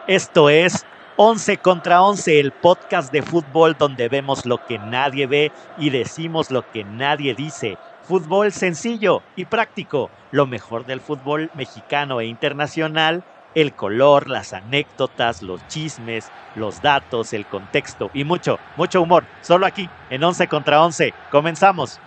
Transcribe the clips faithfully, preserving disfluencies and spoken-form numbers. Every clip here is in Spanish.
Esto es Once contra Once, el podcast de fútbol donde vemos lo que nadie ve y decimos lo que nadie dice. Fútbol sencillo y práctico, lo mejor del fútbol mexicano e internacional, el color, las anécdotas, los chismes, los datos, el contexto y mucho, mucho humor. Solo aquí, en Once contra Once. Comenzamos.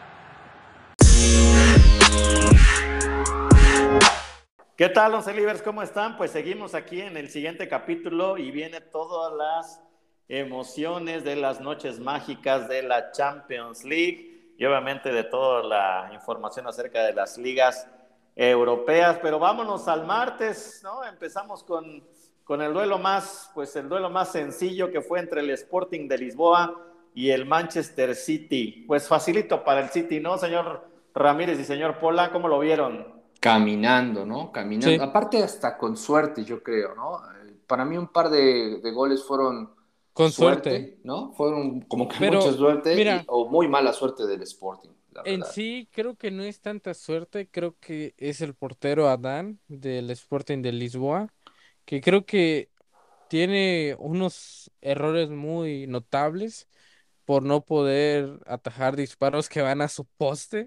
¿Qué tal, Once Livers? ¿Cómo están? Pues seguimos aquí en el siguiente capítulo y viene todas las emociones de las noches mágicas de la Champions League y obviamente de toda la información acerca de las ligas europeas. Pero vámonos al martes, ¿no? Empezamos con, con el duelo más, pues el duelo más sencillo que fue entre el Sporting de Lisboa y el Manchester City. Pues facilito para el City, ¿no, señor Ramírez y señor Pola? ¿Cómo lo vieron? Caminando, ¿no? Caminando. Sí, Aparte hasta con suerte, yo creo, ¿no? Eh, Para mí un par de, de goles fueron con suerte. suerte, ¿no? Fueron como que mucha Pero suerte y, mira, o muy mala suerte del Sporting, la en verdad. sí creo que no es tanta suerte, creo que es el portero Adán del Sporting de Lisboa, que creo que tiene unos errores muy notables por no poder atajar disparos que van a su poste,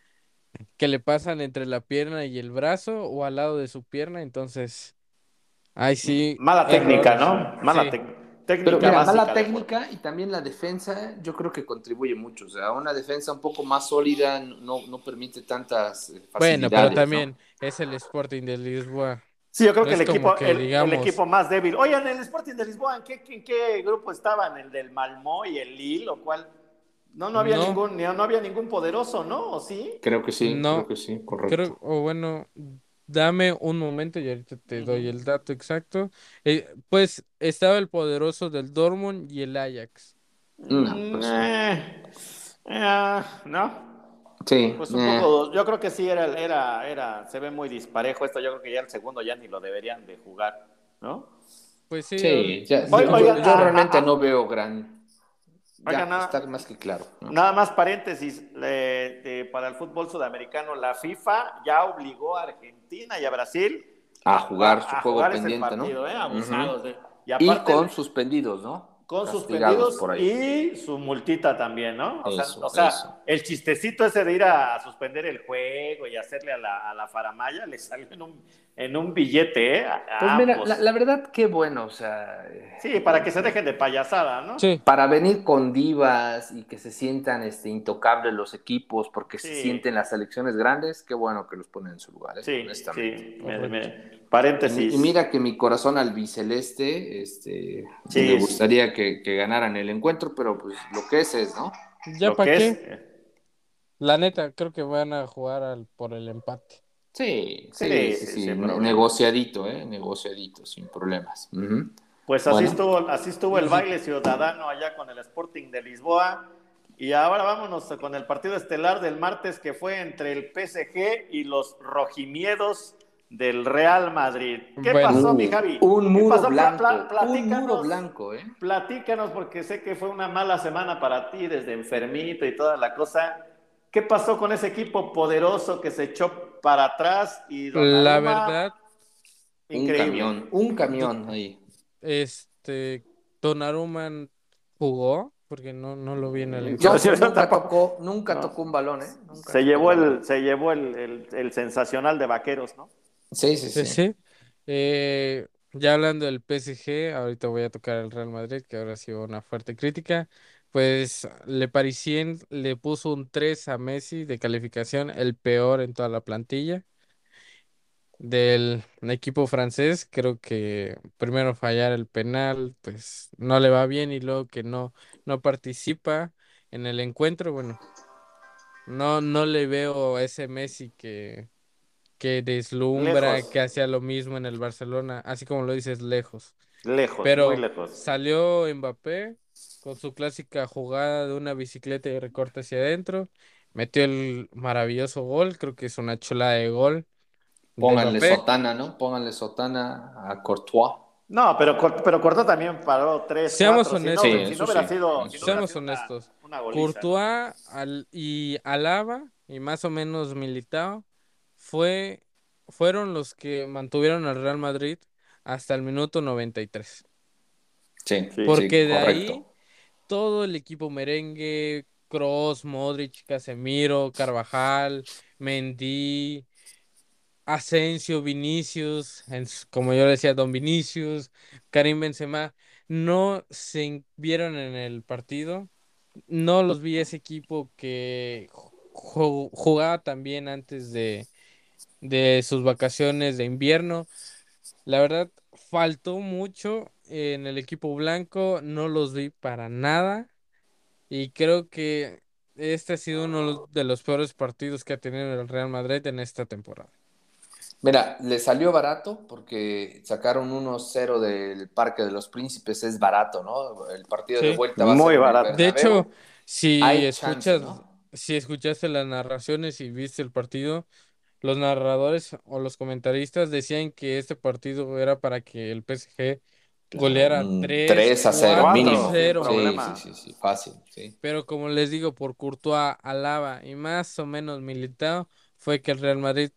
que le pasan entre la pierna y el brazo o al lado de su pierna, entonces, ay sí, Mala técnica, errores. ¿no? Mala Sí, tec- Pero técnica mira, mala básica de portero. técnica y también la defensa, yo creo que contribuye mucho. O sea, una defensa un poco más sólida no, no permite tantas eh, bueno, pero facilidades, ¿no? también es el Sporting de Lisboa. Sí, yo creo No que el es como equipo, que el, el digamos, equipo más débil. Oigan, el Sporting de Lisboa, ¿en qué, en qué grupo estaban? ¿El del Malmö y el Lille o cuál? No, no había no, ningún, no había ningún poderoso, ¿no? ¿O sí? Creo que sí, creo no, que sí, correcto. creo, o bueno, dame un momento y ahorita te doy Ujú. el dato exacto. Eh, pues estaba el poderoso del Dortmund y el Ajax. No, Mm, pues eh, eh, ¿no? sí, Pues un eh. poco, yo creo que sí era, era, era, se ve muy disparejo esto, yo creo que ya el segundo ya ni lo deberían de jugar, ¿no? Pues sí, ol- Sí, ya, yo, Oigan, yo, yo a, a, realmente no a, veo gran, oigan, ya nada, está más que claro, ¿no? nada más paréntesis, eh, de, para el fútbol sudamericano, la FIFA ya obligó a Argentina y a Brasil A jugar su a, a juego jugar ese pendiente, ¿no? partido, ¿eh? Ujú. Abusados. ¿Eh? Y Y aparte, con el, suspendidos, ¿no? con Castigados suspendidos por ahí. y su multita también, ¿no? O sea, Eso, o sea, eso. el chistecito ese de ir a, a suspender el juego y hacerle a la, a la faramaya le salió en un, en un billete, ¿eh? A, Pues a mira, la, ambos. la verdad, qué bueno, o sea, Sí, para que se dejen de payasada, ¿no? sí, para venir con divas y que se sientan este, intocables los equipos porque se sienten Sí, las selecciones grandes, qué bueno que los ponen en su lugar, ¿eh? sí, Honestamente. sí. Me, correcto. me, Y, mi- y paréntesis. mira que mi corazón albiceleste, este, me Sí, gustaría que, que ganaran el encuentro, pero pues lo que es es, ¿no? ¿Ya lo para que es. qué? eh, La neta, creo que van a jugar al, por el empate. Sí, sí, Sí, sí, sí, sí, sin ne- problema. negociadito, ¿eh? Negociadito, sin problemas. Ujú. Pues así Bueno, estuvo, así estuvo Y el sí, baile ciudadano allá con el Sporting de Lisboa. Y ahora vámonos con el partido estelar del martes que fue entre el P S G y los rojimiedos del Real Madrid. ¿Qué bueno, pasó, mi uh, Javi? un ¿Qué muro pasó? Pla, pla, blanco, un muro platícanos, blanco, ¿eh? platícanos, porque sé que fue una mala semana para ti, desde enfermito y toda la cosa. ¿Qué pasó con ese equipo poderoso que se echó para atrás y la Donnarumma? verdad, Un camión, Increíble. un do- camión ahí. este, Donnarumma jugó, porque no, no lo vi en el Yo, No, encuentro. yo, pues yo nunca tampoco. tocó, nunca No. tocó un balón, ¿eh? Nunca Se tocó un llevó balón. el, se llevó el, el, el sensacional de Vaqueros, ¿no? Sí, sí, Sí, sí. sí. Eh, ya hablando del P S G, ahorita voy a tocar el Real Madrid, que ahora ha sido una fuerte crítica. Pues Le Parisien le puso un tres a Messi de calificación, el peor en toda la plantilla del equipo francés. Creo que primero fallar el penal, pues no le va bien y luego que no, no participa en el encuentro. Bueno, no, no le veo a ese Messi que que deslumbra, Lejos, que hacía lo mismo en el Barcelona, así como lo dices, lejos. lejos, muy Pero lejos. salió Mbappé con su clásica jugada de una bicicleta y recorte hacia adentro, metió el maravilloso gol, creo que es una chulada de gol de Pónganle Mbappé. sotana, ¿no? Pónganle sotana a Courtois. No, pero, pero Cortó también paró tres, Seamos cuatro. Si no, Sí, honestos, si no eso hubiera sí, sido, si eso no hubiera sí. seamos sido una, honestos. una goliza, ¿no? Courtois al- y Alaba y más o menos Militao fue, fueron los que mantuvieron al Real Madrid hasta el minuto noventa y tres. Sí, Sí. sí, Porque de ahí correcto. todo el equipo merengue, Kroos, Modric, Casemiro, Carvajal, Mendy, Asensio, Vinicius, en su- como yo le decía, Don Vinicius, Karim Benzema, no se in- vieron en el partido. No los vi ese equipo que ju- jugaba también antes de, de sus vacaciones de invierno. La verdad, faltó mucho en el equipo blanco, no los vi para nada y creo que este ha sido uno de los peores partidos que ha tenido el Real Madrid en esta temporada. Mira, le salió barato porque sacaron uno cero del Parque de los Príncipes, es barato, ¿no? El partido de Sí. vuelta va a ser Muy en el barato. De hecho, Bernabéu. si Hay chance, escuchas, ¿no? si escuchaste las narraciones y viste el partido, los narradores o los comentaristas decían que este partido era para que el P S G Claro, goleara un tres tres a cero cuatro mínimo. Cuatro, sin cero Sí, sí, problema. sí, sí, fácil, sí. Pero como les digo, por Courtois, Alaba y más o menos Militao, fue que el Real Madrid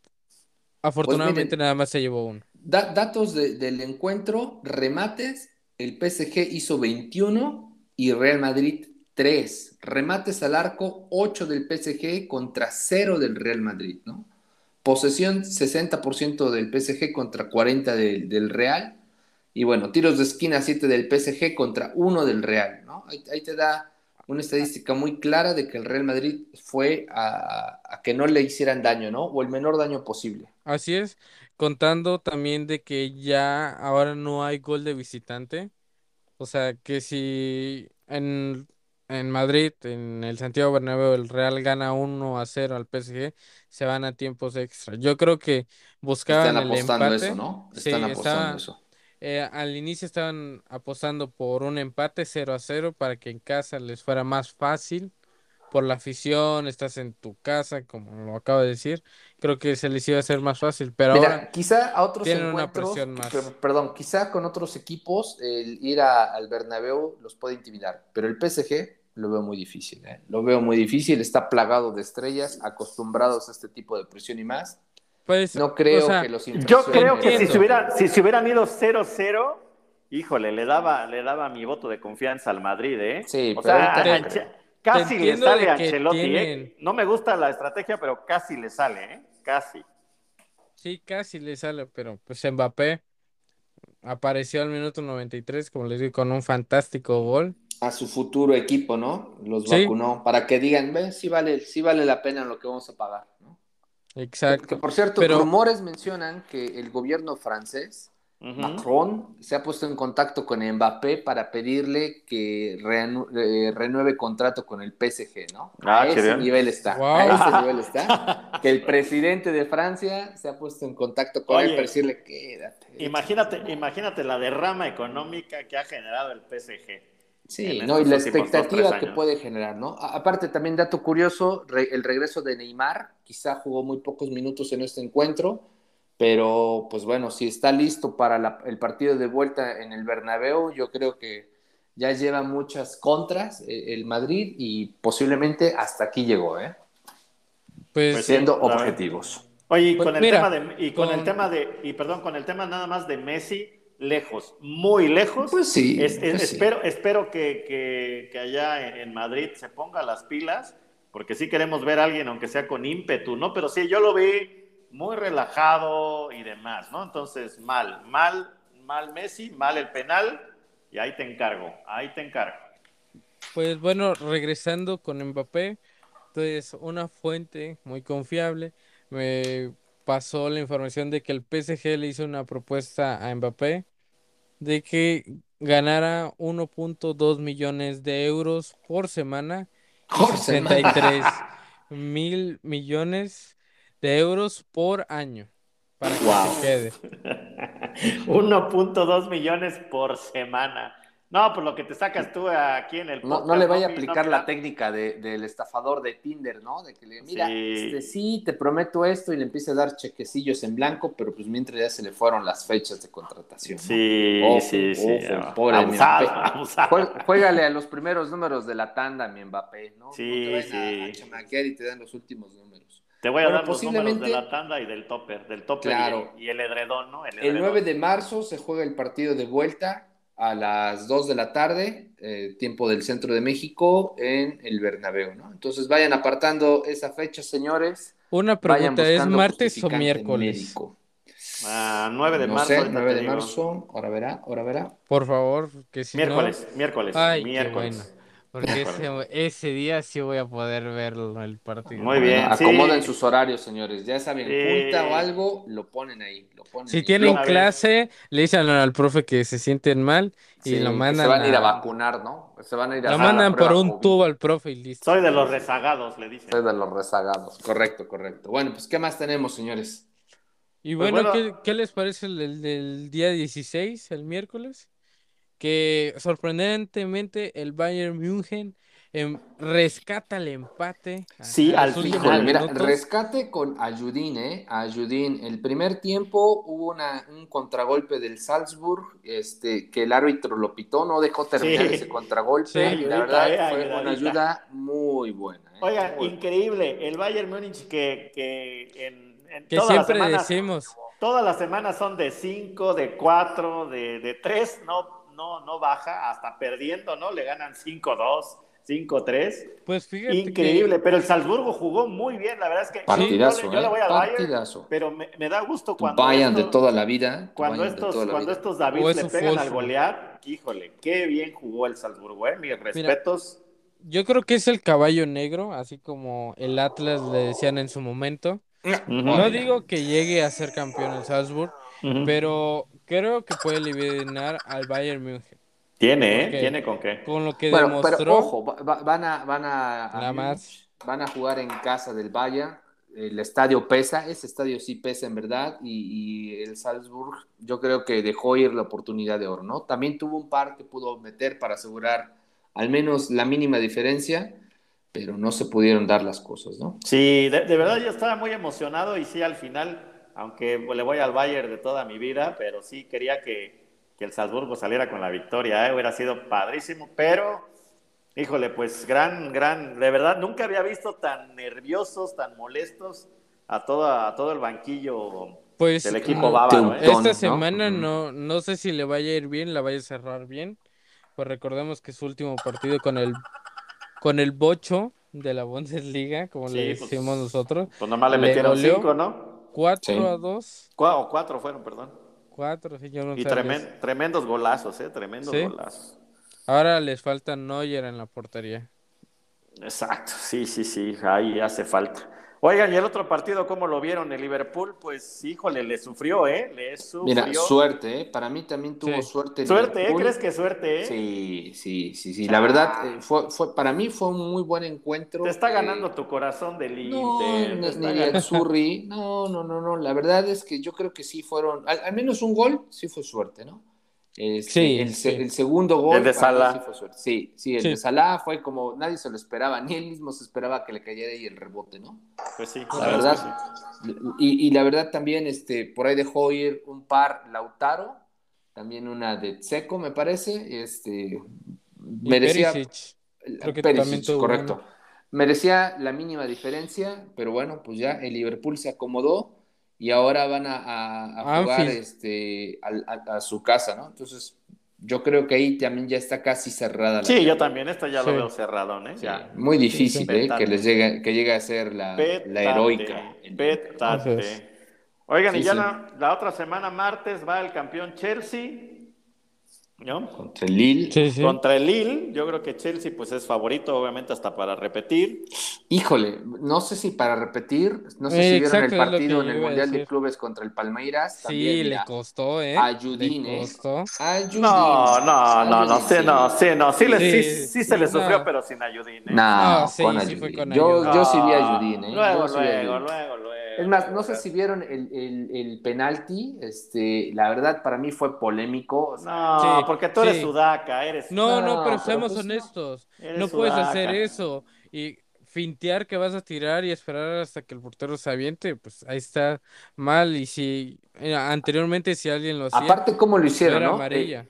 Pues afortunadamente miren, nada más se llevó uno. da- datos de- del encuentro, remates, el P S G hizo veintiuno y Real Madrid tres. Remates al arco, ocho del P S G contra cero del Real Madrid, ¿no? Posesión sesenta por ciento del P S G contra cuarenta del, del Real. Y bueno, tiros de esquina siete del P S G contra uno del Real, ¿no? Ahí, ahí te da una estadística muy clara de que el Real Madrid fue a, a que no le hicieran daño, ¿no? O el menor daño posible. Así es, contando también de que ya ahora no hay gol de visitante. O sea, que si en, en Madrid, en el Santiago Bernabéu, el Real gana uno a cero al P S G, se van a tiempos extra. Yo creo que Están buscaban el apostando eso, empate. ¿no? Están Sí, apostando estaba, eso. eh, al inicio estaban apostando por un empate cero a cero para que en casa les fuera más fácil por la afición, estás en tu casa, como lo acabo de decir. Creo que se les iba a hacer más fácil, pero ahora Mira, quizá a otros tienen una encuentros, presión que- más. perdón, quizá con otros equipos el ir a- al Bernabéu los puede intimidar, pero el P S G lo veo muy difícil, ¿eh? Lo veo muy difícil, está plagado de estrellas, acostumbrados a este tipo de presión y más. Pues, No o creo que sea, los Yo creo impresione que si se entiendo. tanto. hubiera, si se hubieran ido cero cero, híjole, le daba, le daba mi voto de confianza al Madrid, ¿eh? Sí, O pero sea, ahorita a- no Te, Anche- creo. te casi le entiendo sale de a que Ancelotti, tienen, ¿eh? No me gusta la estrategia, pero casi le sale, ¿eh? Casi. sí, casi le sale, pero pues Mbappé apareció al minuto noventa y tres, como les digo, con un fantástico gol. A su futuro equipo, ¿no? Los Sí, vacunó para que digan, ven, sí vale, sí vale la pena lo que vamos a pagar, ¿no? Que, que, exacto. por cierto, Pero rumores mencionan que el gobierno francés, Ujú. Macron, se ha puesto en contacto con Mbappé para pedirle que reanu- eh, renueve contrato con el P S G, ¿no? A Ah, ese chirión. nivel está, a wow, ese nivel está, que el presidente de Francia se ha puesto en contacto con él para Oye, decirle, quédate, échanos imagínate, una mano. imagínate la derrama económica que ha generado el P S G en Sí, ¿no? Y estos la últimos dos, tres expectativa que años. puede generar, ¿no? A- aparte, también dato curioso, re- el regreso de Neymar, quizá jugó muy pocos minutos en este encuentro, pero pues bueno, si está listo para la- el partido de vuelta en el Bernabéu, yo creo que ya lleva muchas contras eh, el Madrid y posiblemente hasta aquí llegó, ¿eh? Pues pues, sí, Siendo la verdad. objetivos. Oye, y pues con el tema mira, de, y con el con, tema de, y perdón, con el tema nada más de Messi, lejos, muy lejos. Pues sí, Es, es- pues sí. espero, espero que, que, que allá en, en Madrid se ponga las pilas, porque sí queremos ver a alguien, aunque sea con ímpetu, ¿no? Pero sí, yo lo vi muy relajado y demás, ¿no? Entonces, mal, mal, mal Messi, mal el penal, y ahí te encargo, ahí te encargo. pues bueno, regresando con Mbappé, entonces una fuente muy confiable me pasó la información de que el P S G le hizo una propuesta a Mbappé de que ganara uno punto dos millones de euros por semana y Por sesenta y semana. tres mil millones de euros por año para que se Wow. quede. uno punto dos millones por semana. No, pues lo que te sacas tú aquí en el No, no le podcast, ¿no? vaya a Mi- no aplicar la mirando. técnica de, del estafador de Tinder, ¿no? De que le, mira, este Sí, sí, te prometo esto y le empieza a dar chequecillos en blanco, pero pues mientras ya se le fueron las fechas de contratación, ¿no? sí, Ojo, sí, sí. ojo, pobre mi Abusado, Mbappé. abusado. Jué- Juégale a los primeros números de la tanda, mi Mbappé, ¿no? No te Sí, vayan a, a sí. chamaquear y te dan los últimos números. Te voy a Bueno, dar los números de la posiblemente, tanda y del topper, del topper y el, claro, y el edredón, ¿no? El el edredón. nueve de marzo se juega el partido de vuelta a las dos de la tarde, eh, tiempo del centro de México, en el Bernabéu, ¿no? Entonces vayan apartando esa fecha, señores. Una Vayan pregunta, ¿es buscando martes o justificante miércoles? médico. Ah, nueve de No marzo, sé, ahorita nueve te de digo. marzo, ahora verá, ahora verá. Por favor, que si no, Miércoles, miércoles, ay, qué bueno, miércoles, porque miércoles. ese, ese día sí voy a poder verlo el partido. Muy Bueno, bien, acomoden sí. sus horarios, señores. Ya saben, junta o Sí. algo, lo ponen ahí, lo ponen Si ahí en De tienen una bloque. vez. clase, le dicen al profe que se sienten mal y lo Sí, que se mandan van a ir a a, vacunar, ¿no? Se van a ir a lo hacer la mandan por prueba un COVID. tubo al profe y listo. Soy de Sí, los sí. rezagados, le Soy dicen. de los rezagados. Correcto, correcto. Bueno, pues, ¿qué más tenemos, señores? Y Pues bueno, bueno, ¿qué, qué les parece el del, del día dieciséis, el miércoles? Que sorprendentemente el Bayern München em, rescata el empate a- sí, en al los últimos Híjole, final. mira, minutos. rescate con Ayudín, ¿eh? Ayudín. El primer tiempo hubo una, un contragolpe del Salzburg, este, que el árbitro lo pitó, no dejó terminar ese Sí, contragolpe Sí, y la ayudita, verdad eh, fue una ayudadita. ayuda muy buena, ¿eh? Oigan, Muy buena. increíble. El Bayern Múnich que, que en, en que todas las siempre semanas, decimos, todas las semanas son de cinco, de cuatro, de, de tres, no, no, no baja, hasta perdiendo, ¿no? Le ganan cinco dos, cinco tres. pues fíjate que Increíble, pero el Salzburgo jugó muy bien. La verdad es que yo, sí, yo, le, Partidazo, yo le ¿eh? voy al Bayern, Partidazo. pero me, me da gusto Tu cuando Bayern de esto, toda la vida, tu cuando Bayern de estos, toda la cuando vida. estos o Davids le eso pegan fue al su, golear, híjole, qué bien jugó el Salzburgo, ¿eh? Mis mira, respetos. yo creo que es el caballo negro, así como el Atlas le decían en su momento. No Ujú, digo que llegue a ser campeón el Salzburg, ujú. pero creo que puede eliminar al Bayern München. Tiene, ¿Por ¿eh? qué? Tiene con qué. Con lo que Bueno, pero demostró, ojo, va- va- van a, van a, a nada más. Múnich, van a jugar en casa del Bayern. El estadio pesa, ese estadio sí pesa en verdad, y, y el Salzburg yo creo que dejó ir la oportunidad de oro, ¿no? También tuvo un par que pudo meter para asegurar al menos la mínima diferencia, pero no se pudieron dar las cosas, ¿no? Sí, de, de verdad yo estaba muy emocionado y sí, al final, aunque le voy al Bayern de toda mi vida, pero sí quería que, que el Salzburgo saliera con la victoria, ¿eh? Hubiera sido padrísimo, pero, híjole, pues gran, gran, de verdad nunca había visto tan nerviosos, tan molestos a todo, a todo el banquillo del Pues equipo no, bávaro, ¿eh? esta Teutón, ¿no? semana Ujú. no, no sé si le vaya a ir bien, la vaya a cerrar bien. Pues recordemos que su último partido con el, con el Bocho de la Bundesliga, como le Sí, decimos pues, nosotros, pues nomás le le metieron goleó cinco, ¿no? cuatro a Sí. dos, Cuatro, o cuatro fueron, perdón. cuatro, señor Y González. tremen- tremendos golazos, ¿eh? Tremendos Sí, golazos. ahora les falta Neuer en la portería. Exacto, sí, sí, sí, ahí hace falta. Oigan, y el otro partido, ¿cómo lo vieron? El Liverpool, pues, híjole, le sufrió, ¿eh? Le Mira, sufrió. suerte, ¿eh? Para mí también tuvo Sí, suerte el Suerte, ¿eh? ¿Crees Liverpool. que suerte, eh? Sí, sí, sí, sí. La verdad, eh, Cha, fue, fue, para mí fue un muy buen te encuentro. está ganando Eh, tu corazón del no, Inter, te Ne- está ganando. Neriatsuri, no, no, no, no. La verdad es que yo creo que sí fueron, al, al menos un gol, sí fue suerte, ¿no? Este, sí, el, se- sí, el segundo El gol de para mí sí Salah, fue suerte. Sí, sí, el de sí, Salah fue como nadie se lo esperaba, ni él mismo se esperaba que le cayera ahí el rebote, ¿no? pues sí, la La verdad es que correcto. sí. verdad, y, y la verdad también, este, por ahí dejó ir un par Lautaro, también una de Tseco, me parece, este, Y merecía, Perisic, creo que también Perisic, tuvo una. correcto, merecía la mínima diferencia, pero bueno, pues ya el Liverpool se acomodó y ahora van a, a- a jugar Anfield, este, al- a, a su casa, ¿no? Entonces, yo creo que ahí también ya está casi cerrada la Sí, yo llave. también, esto ya lo veo sí, cerrado, ¿eh? Sí, Ya, muy sí, sí, difícil, ¿eh? Que les pétate. llegue, que llegue a ser la, la heroica Pétate, el Inter, ¿no? eso es. pétate. Oigan, y Sí, ya sí. la, la otra semana, martes, va el campeón Chelsea, ¿no? Contra el Lille. Sí, sí. Contra el Lille. Yo creo que Chelsea pues es favorito, obviamente, hasta para repetir. Híjole, no sé si para repetir, no sé si Eh, vieron el exacto, es lo que partido yo en el iba a Mundial de decir. Clubes contra el Palmeiras. También, Sí, le mira, costó, ¿eh? Le Ayudín, ¿eh? costó. Ayudín, No, no, no, no, Ayudín, sí, no, sí, sí, no, sí, les, sí, sí, Sí, sí se le sí. sufrió, no, pero sin ayudín, ¿eh? no, No, con sí, sí fue Ayudín. con Yo, ayuda. yo sí vi a Ayudín, No, ¿eh? luego, Yo sí vi a luego, Ayudín. luego, Es luego, más, no luego. sé si vieron el, el, el penalti, este, la verdad para mí fue polémico, o sea, No, Sí, porque tú eres sí. sudaca, eres No, no, pero no, sudaca, pero seamos pues no. honestos. eres No puedes hacer sudaca. eso y fintear que vas a tirar y esperar hasta que el portero se aviente, pues ahí está mal. Y si eh, anteriormente si alguien lo hacía, Aparte, ¿cómo lo pues hicieron, era no? Eh, amarilla.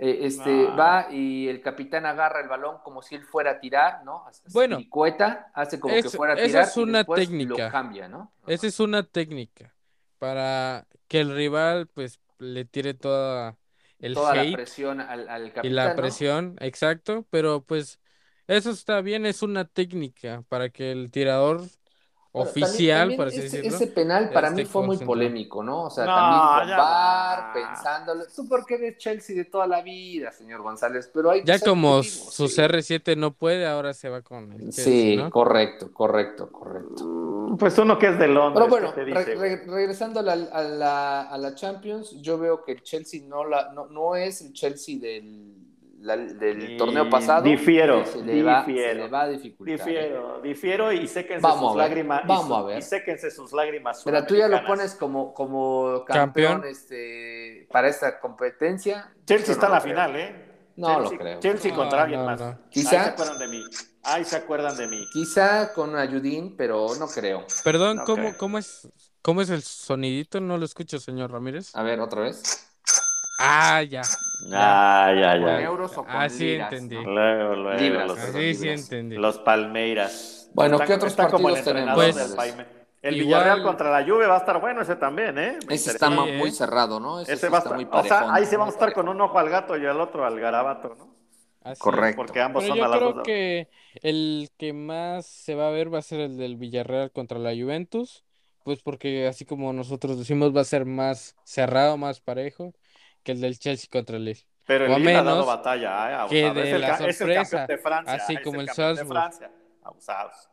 eh, este, Ah. va y el capitán agarra el balón como si él fuera a tirar, ¿no? Así Bueno, piricueta, hace como que es, fuera a esa tirar es y una después lo técnica. cambia, ¿no? Esa Ajá. es una técnica para que el rival pues le tire toda el Toda la hate presión al, al y la capitán, ¿no? presión, exacto, pero pues eso está bien, es una técnica para que el tirador Bueno, también, oficial, también por así ese, decirlo, ese penal para mí esté fue muy concentrado. polémico, ¿no? O sea, también No, con ya VAR, va. pensándolo. Tú porque eres Chelsea de toda la vida, señor González, pero hay que Ya ser como objetivos, su sí. C R siete no puede, ahora se va con el Chelsea, Sí, ¿no? correcto, correcto, correcto. Mm, Pues uno que es de Pero Londres, ¿qué bueno, te re- dice, güey? re- regresando a la, a la- a la Champions, yo veo que el Chelsea no, la, no, no es el Chelsea del, la- del torneo Y pasado difiero, y se le va, se le difiero, va a dificultar, ¿eh? difiero, difiero y séquense sus Vamos a ver, lágrimas y, vamos a su- y ver. séquense sus lágrimas Mira, tú ya lo suramericanas. pones como, como campeón Campeón. este, para esta competencia. Chelsea Yo no está en lo la creo. final, ¿eh? No lo Chelsea, creo. Chelsea contra No, alguien no, más. no. Ahí se Quizá, acuerdan de mí. Ahí se acuerdan de mí. quizá con Ayudín, pero no creo. Perdón, No ¿cómo, creo. cómo es, cómo es el sonidito? No lo escucho, señor Ramírez. A ver, otra vez. Ah, ya, ya, Ah, ya, ¿Con ya. ya. euros o con Así liras, entendí. no? Luego, luego, Libras, los, perdón, Así sí libras. entendí. los Palmeiras. Bueno, ¿qué Está, otros está como el partidos tenemos, entrenador del Pues señores? Paime. El Villarreal igual, contra la Juve va a estar bueno ese también, ¿eh? Me Ese está interesa. sí, ma- muy ¿eh? cerrado, ¿no? Ese Ese sí va a está estar, muy o sea, ahí parejón, sí muy vamos a estar con parejón. un ojo al gato y el otro al garabato, ¿no? Así es. Porque Correcto. ambos Pero son a yo las creo dos. que el que más se va a ver va a ser el del Villarreal contra la Juventus, pues porque así como nosotros decimos va a ser más cerrado, más parejo que el del Chelsea contra el Leeds. Pero O el a Lille ha dado menos batalla, ¿eh? que Abusado. Es de el, la ca- es el campeón sorpresa, de Francia, así es como el el campeón de Salzburg. Francia. Abusados.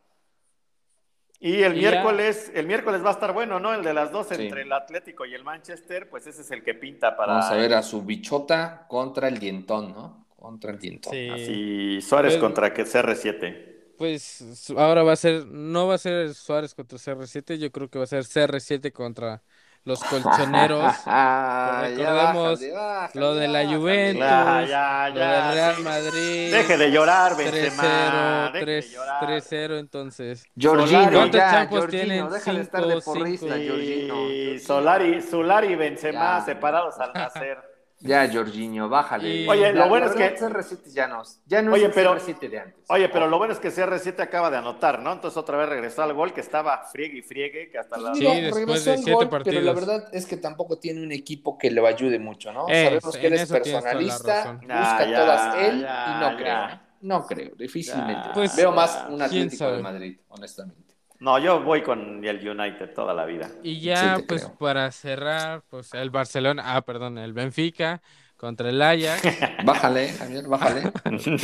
Y el Y ya, miércoles, el miércoles va a estar bueno, ¿no? El de las dos entre el Sí. Atlético y el Manchester, pues ese es el que pinta Vamos a para ver el, a su bichota contra el dientón, ¿no? Contra el dientón. sí, así Suárez pues, contra que C R siete. pues su- ahora va a ser, no va a ser Suárez contra C R siete, yo creo que va a ser C R siete contra los colchoneros. Pues Ya recordemos bájale, lo bájale, de la Ya, Juventus, bájale. ya, lo del ya, sí. Real Madrid, Deje de llorar, tres Benzema, cero, deje de tres llorar. tres cero entonces. Jorginho, Solari, ¿Cuántos ya, champos Jorginho, tienen? deja de estar de Cinco, porrista, cinco. Jorginho. sí, Jorginho, Solari, Solari y Benzema ya, ya. separados al nacer. Ya, Jorginho, bájale. Y Oye, lo La, bueno la es verdad, que, C R siete ya no, ya no es oye, el pero, C R siete de antes. oye, pero lo Ojo. bueno es que C R siete acaba de anotar, ¿no? Entonces otra vez regresó al gol que estaba friegue y friegue, que hasta Pues la... mira, sí, después regresó de el siete gol, pero la partidos. verdad es que tampoco tiene un equipo que lo ayude mucho, ¿no? Es, Sabemos que él en es eso tienes toda la personalista, razón. Ya, busca todas ya, él y no ya, creo, ¿eh? ya, No creo, difícilmente. Pues, ya, Veo más ya. un quién Atlético de sabe. Madrid, honestamente. No, yo voy con el United toda la vida. Y Sí, ya, te pues creo. para cerrar, pues el Barcelona, ah, perdón, el Benfica contra el Ajax. Bájale, Javier, bájale.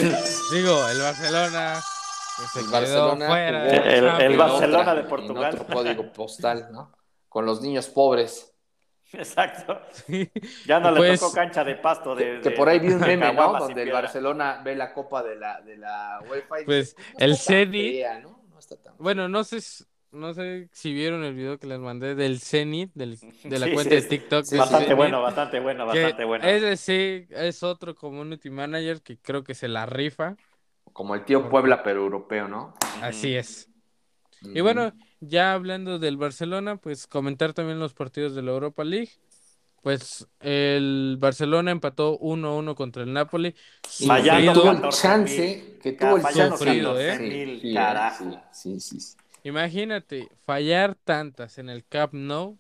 Digo, el Barcelona pues se El quedó Barcelona fuera de jugó la El, el en Champions. Barcelona otra, de en Portugal. otro código postal, ¿no? Con los niños pobres. Exacto. Sí. Ya no Y le tocó pues, cancha de pasto Que, de, que de, por ahí vi un de meme, ¿no? caguamas sin Donde el piedra. Barcelona ve la copa de la, de la UEFA y dice, pues pues no el está tan Zenit, fea, ¿no? No está tan fea. bueno, no sé, s- no sé si vieron el video que les mandé del Zenit, del, de la Sí, sí, cuenta de es TikTok Sí, del sí, bastante sí. Zenit, bueno, bastante bueno, que bastante bueno. ese sí es otro community manager que creo que se la rifa, Como el tío porque Puebla, pero europeo, ¿no? así Ujú. es. Y Ujú. bueno, ya hablando del Barcelona, pues comentar también los partidos de la Europa League. Pues el Barcelona empató uno a uno contra el Napoli. Y que Fallando tuvo Sufrido, el catorce chance, mil. que tuvo el Fallando chance. sufrido, catorce ¿eh? Sí, mil, sí, eh, sí, carajo. sí, sí, sí. Imagínate, fallar tantas en el Camp Nou,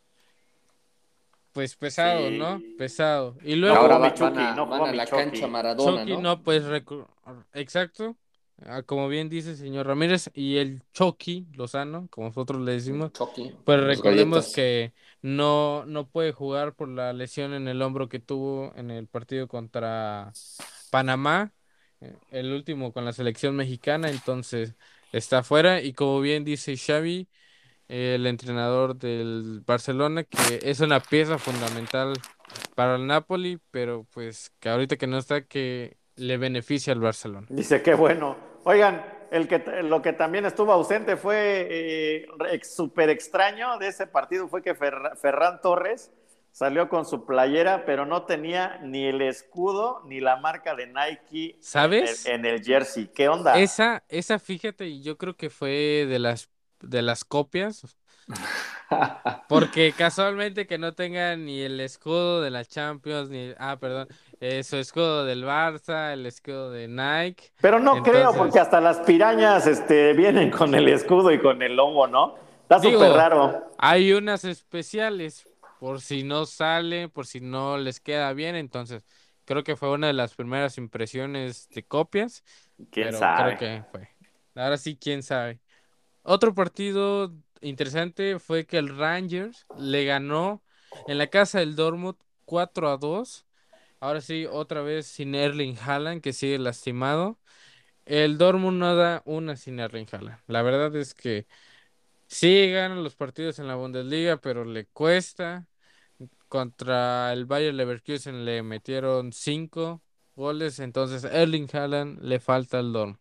pues pesado, ¿no? Sí. Pesado. Y No Ahora jugó luego, mi va- van Chucky, a, no van jugó a mi la cancha Chucky. Maradona, Chucky ¿no? no, pues, recu- exacto, ah, como bien dice el señor Ramírez, y el Chucky Lozano, como nosotros le decimos, Chucky, pues los recordemos galletas. que no, no puede jugar por la lesión en el hombro que tuvo en el partido contra Panamá, eh, el último con la selección mexicana, entonces está fuera, y como bien dice Xavi, el entrenador del Barcelona, que es una pieza fundamental para el Napoli, pero pues que ahorita que no está, que le beneficia al Barcelona. Dice, qué bueno. Oigan, el que, lo que también estuvo ausente fue eh, ex- súper extraño de ese partido fue que Fer- Ferran Torres salió con su playera, pero no tenía ni el escudo ni la marca de Nike en el, ¿Sabes? en el jersey. ¿Qué onda? Esa, esa, fíjate, yo creo que fue de las de las copias Porque casualmente que no tengan ni el escudo de la Champions, ni, ah, perdón, eh, su escudo del Barça, el escudo de Nike. Pero no creo, porque Entonces, hasta las pirañas este, vienen con el escudo y con el logo, ¿no? Está súper digo, raro. hay unas especiales por si no sale, por si no les queda bien. Entonces, creo que fue una de las primeras impresiones de copias, ¿Quién pero creo sabe? que fue. Ahora sí, quién sabe. Otro partido interesante fue que el Rangers le ganó en la casa del Dortmund cuatro a dos. Ahora sí, otra vez sin Erling Haaland, que sigue lastimado. El Dortmund no da una sin Erling Haaland. La verdad es que sí ganan los partidos en la Bundesliga, pero le cuesta. Contra el Bayer Leverkusen le metieron cinco goles, entonces Erling Haaland le falta al Dortmund.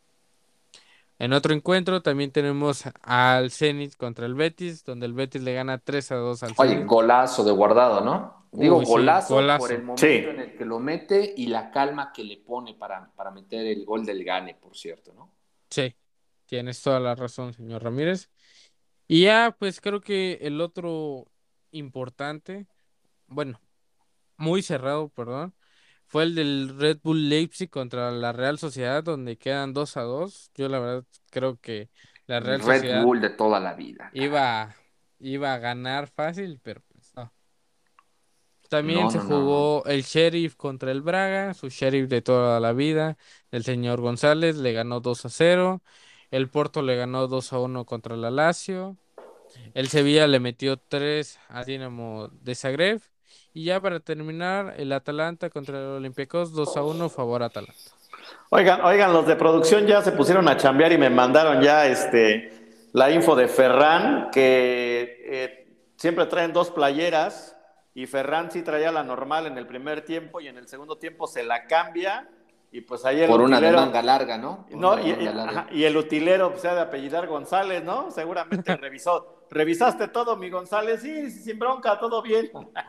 En otro encuentro también tenemos al Zenit contra el Betis, donde el Betis le gana tres a dos al Oye, Zenit. golazo de Guardado, ¿no? Digo Uy, sí, golazo por el golazo. momento en Sí. el que lo mete y la calma que le pone para, para meter el gol del Gane, por cierto, ¿no? Sí, tienes toda la razón, señor Ramírez. Y ya, pues creo que el otro importante, bueno, muy cerrado, perdón, fue el del Red Bull Leipzig contra la Real Sociedad, donde quedan dos a dos. Yo la verdad creo que la El Real Red Sociedad Bull de toda la vida, caray. iba, iba a ganar fácil, pero pues no. También No, se no, no, no. jugó el Sheriff contra el Braga, su Sheriff de toda la vida, el señor González le ganó dos a cero, el Porto le ganó dos a uno contra la Lazio, el Sevilla le metió tres a Dinamo de Zagreb y ya para terminar el Atalanta contra el Olympiacos dos a uno favor Atalanta. Oigan, oigan, los de producción ya se pusieron a chambear y me mandaron ya este, la info de Ferran, que eh, siempre traen dos playeras y Ferran sí traía la normal en el primer tiempo y en el segundo tiempo se la cambia y pues ahí el Por una de manga utilero, larga, ¿no? Por una no, de y, manga y- ajá, larga. y el utilero pues, se ha de apellidar González, ¿no? Seguramente revisó, revisaste todo, mi González, sí, sin bronca, todo bien.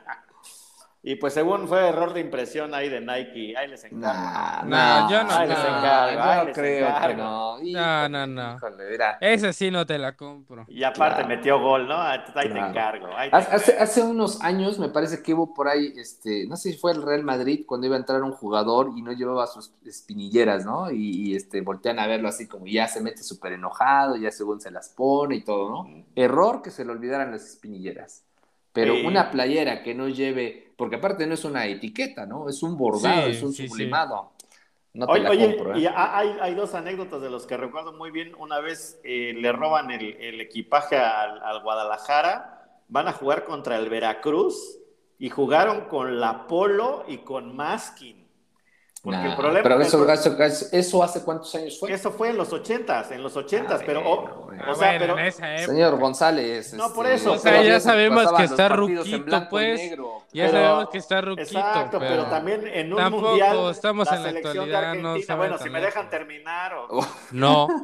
Y pues según fue error de impresión ahí de Nike, ahí les encargo, ¿no? Nah, No, yo no, Ahí les nah, encargo, ahí yo les creo que encargo. no. no, no, Híjole, no. híjole, mira. Esa sí no te la compro. Y aparte Claro, metió gol, ¿no? Ahí te claro. encargo, ahí te Hace, hace encargo. hace unos años me parece que hubo por ahí, este, no sé si fue el Real Madrid cuando iba a entrar un jugador y no llevaba sus espinilleras, ¿no? Y, y, este, voltean a verlo así como ya se mete súper enojado, ya según se las pone y todo, ¿no? Error que se le olvidaran las espinilleras. Pero una Sí. playera que no lleve, porque aparte no es una etiqueta, ¿no? Es un bordado, es Sí, un sí, sí. sublimado. No te Oye, la oye, compro, ¿eh? y hay, hay dos anécdotas de los que recuerdo muy bien. Una vez eh, le roban el, el equipaje al, al Guadalajara, van a jugar contra el Veracruz y jugaron con la Polo y con Maskin. Porque el Nah, problema, pero el eso, pro- eso, eso hace cuántos años fue. eso fue en los ochentas, en los Ah, ochentas, pero, bueno, o, bueno. Ah, o sea, bueno, en pero, esa Señor época. González, no por este, O eso, sea, pero, ya todavía se sabemos que pasaban los está partidos en ruquito, blanco y pues. negro. Ya sabemos que pero, está ruquito, exacto, pero pero también en un tampoco mundial, estamos la en la selección de actualidad, no se Argentina, vayan bueno, si tan me dejan lejos. terminar o No,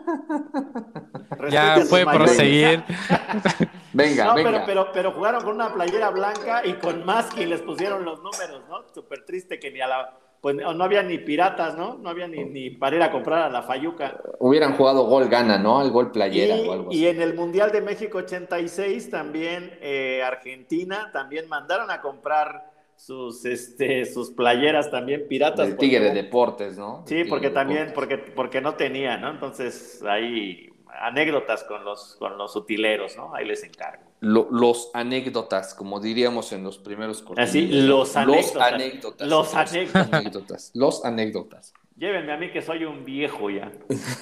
respete ya a sus puede mayores. Venga, proseguir. venga, No, pero, venga. pero, pero jugaron con una playera blanca y con Maskin les pusieron los números, ¿no? Súper triste que ni a la, pues no no había ni piratas, ¿no? No había ni, ni para ir a comprar a la Fayuca. Hubieran jugado gol gana, ¿no? El gol playera o Y, algo y así. en el Mundial de México ochenta y seis también eh, Argentina también mandaron a comprar sus, este, sus playeras también piratas Del porque Tigre hubo, Deportes, ¿no? Del sí, Tigre porque también, Deportes. porque, porque no tenía, ¿no? Entonces ahí anécdotas con los, con los utileros, ¿no? Ahí les encargo. Lo- los anécdotas, como diríamos en los primeros Así, cortinillos, ¿no? los Los anécdotas, anécdotas, los los anécdotas. anécdotas, los anécdotas. Llévenme a mí que soy un viejo ya.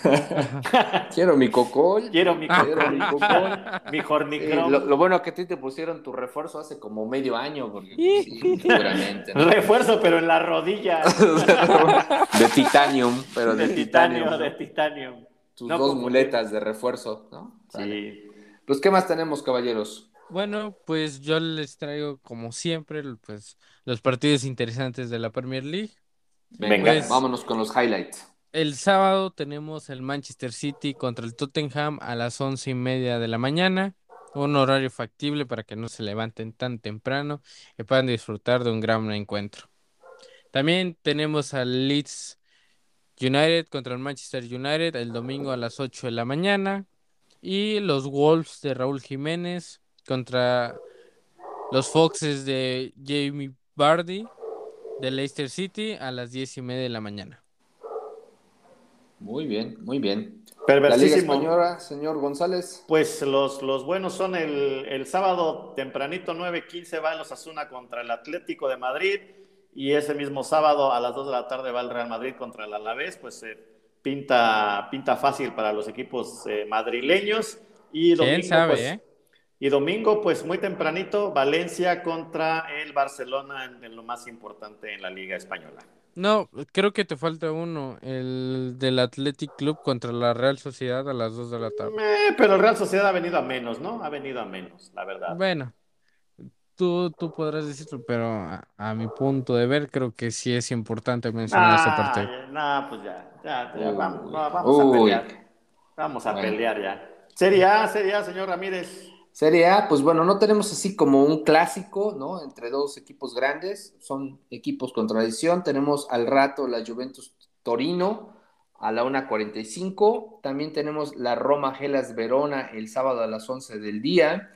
Quiero mi cocol, Quiero mi quiero mi cocol, cocol. mi Sí, lo, hornicrom. lo bueno que a ti te pusieron tu refuerzo hace como medio año, porque pues, sí, seguramente, ¿no? Refuerzo, pero en las rodillas. De titanium, pero de De titanium, titanio, de ¿no? titanio. Tus No dos confundir. muletas de refuerzo, ¿no? Vale. Sí. Pues, ¿qué más tenemos, caballeros? Bueno, pues yo les traigo como siempre, pues los partidos interesantes de la Premier League. Venga, Venga. Pues vámonos con los highlights. el sábado tenemos el Manchester City contra el Tottenham a las once y media de la mañana. Un horario factible para que no se levanten tan temprano y puedan disfrutar de un gran encuentro. También tenemos al Leeds United contra el Manchester United el domingo a las ocho de la mañana. Y los Wolves de Raúl Jiménez contra los Foxes de Jamie Vardy de Leicester City a las diez y media de la mañana. Muy bien, muy bien. La Liga Perversísimo. Española, señor González. Pues los, los buenos son el, el sábado tempranito nueve quince va el Osasuna contra el Atlético de Madrid y ese mismo sábado a las dos de la tarde va el Real Madrid contra el Alavés, pues eh, pinta, pinta fácil para los equipos eh, madrileños y ¿Quién domingo sabe, pues eh? y domingo pues muy tempranito Valencia contra el Barcelona en, en lo más importante en la Liga Española. No, creo que te falta uno, el del Athletic Club contra la Real Sociedad a las dos de la tarde. Eh, pero el Real Sociedad ha venido a menos, ¿no? Ha venido a menos, la verdad. Bueno, tú, tú podrás decirlo, pero a, a mi punto de ver, creo que sí es importante mencionar ese partido. Ah, no, pues ya, ya, ya, vamos, Uy, vamos a uy. pelear. Vamos a Bueno. pelear ya. Serie A, Serie A, señor Ramírez. Serie A, pues bueno, no tenemos así como un clásico, ¿no? Entre dos equipos grandes, son equipos con tradición. Tenemos al rato la Juventus Torino a la una cuarenta y cinco. También tenemos la Roma Hellas Verona el sábado a las once del día.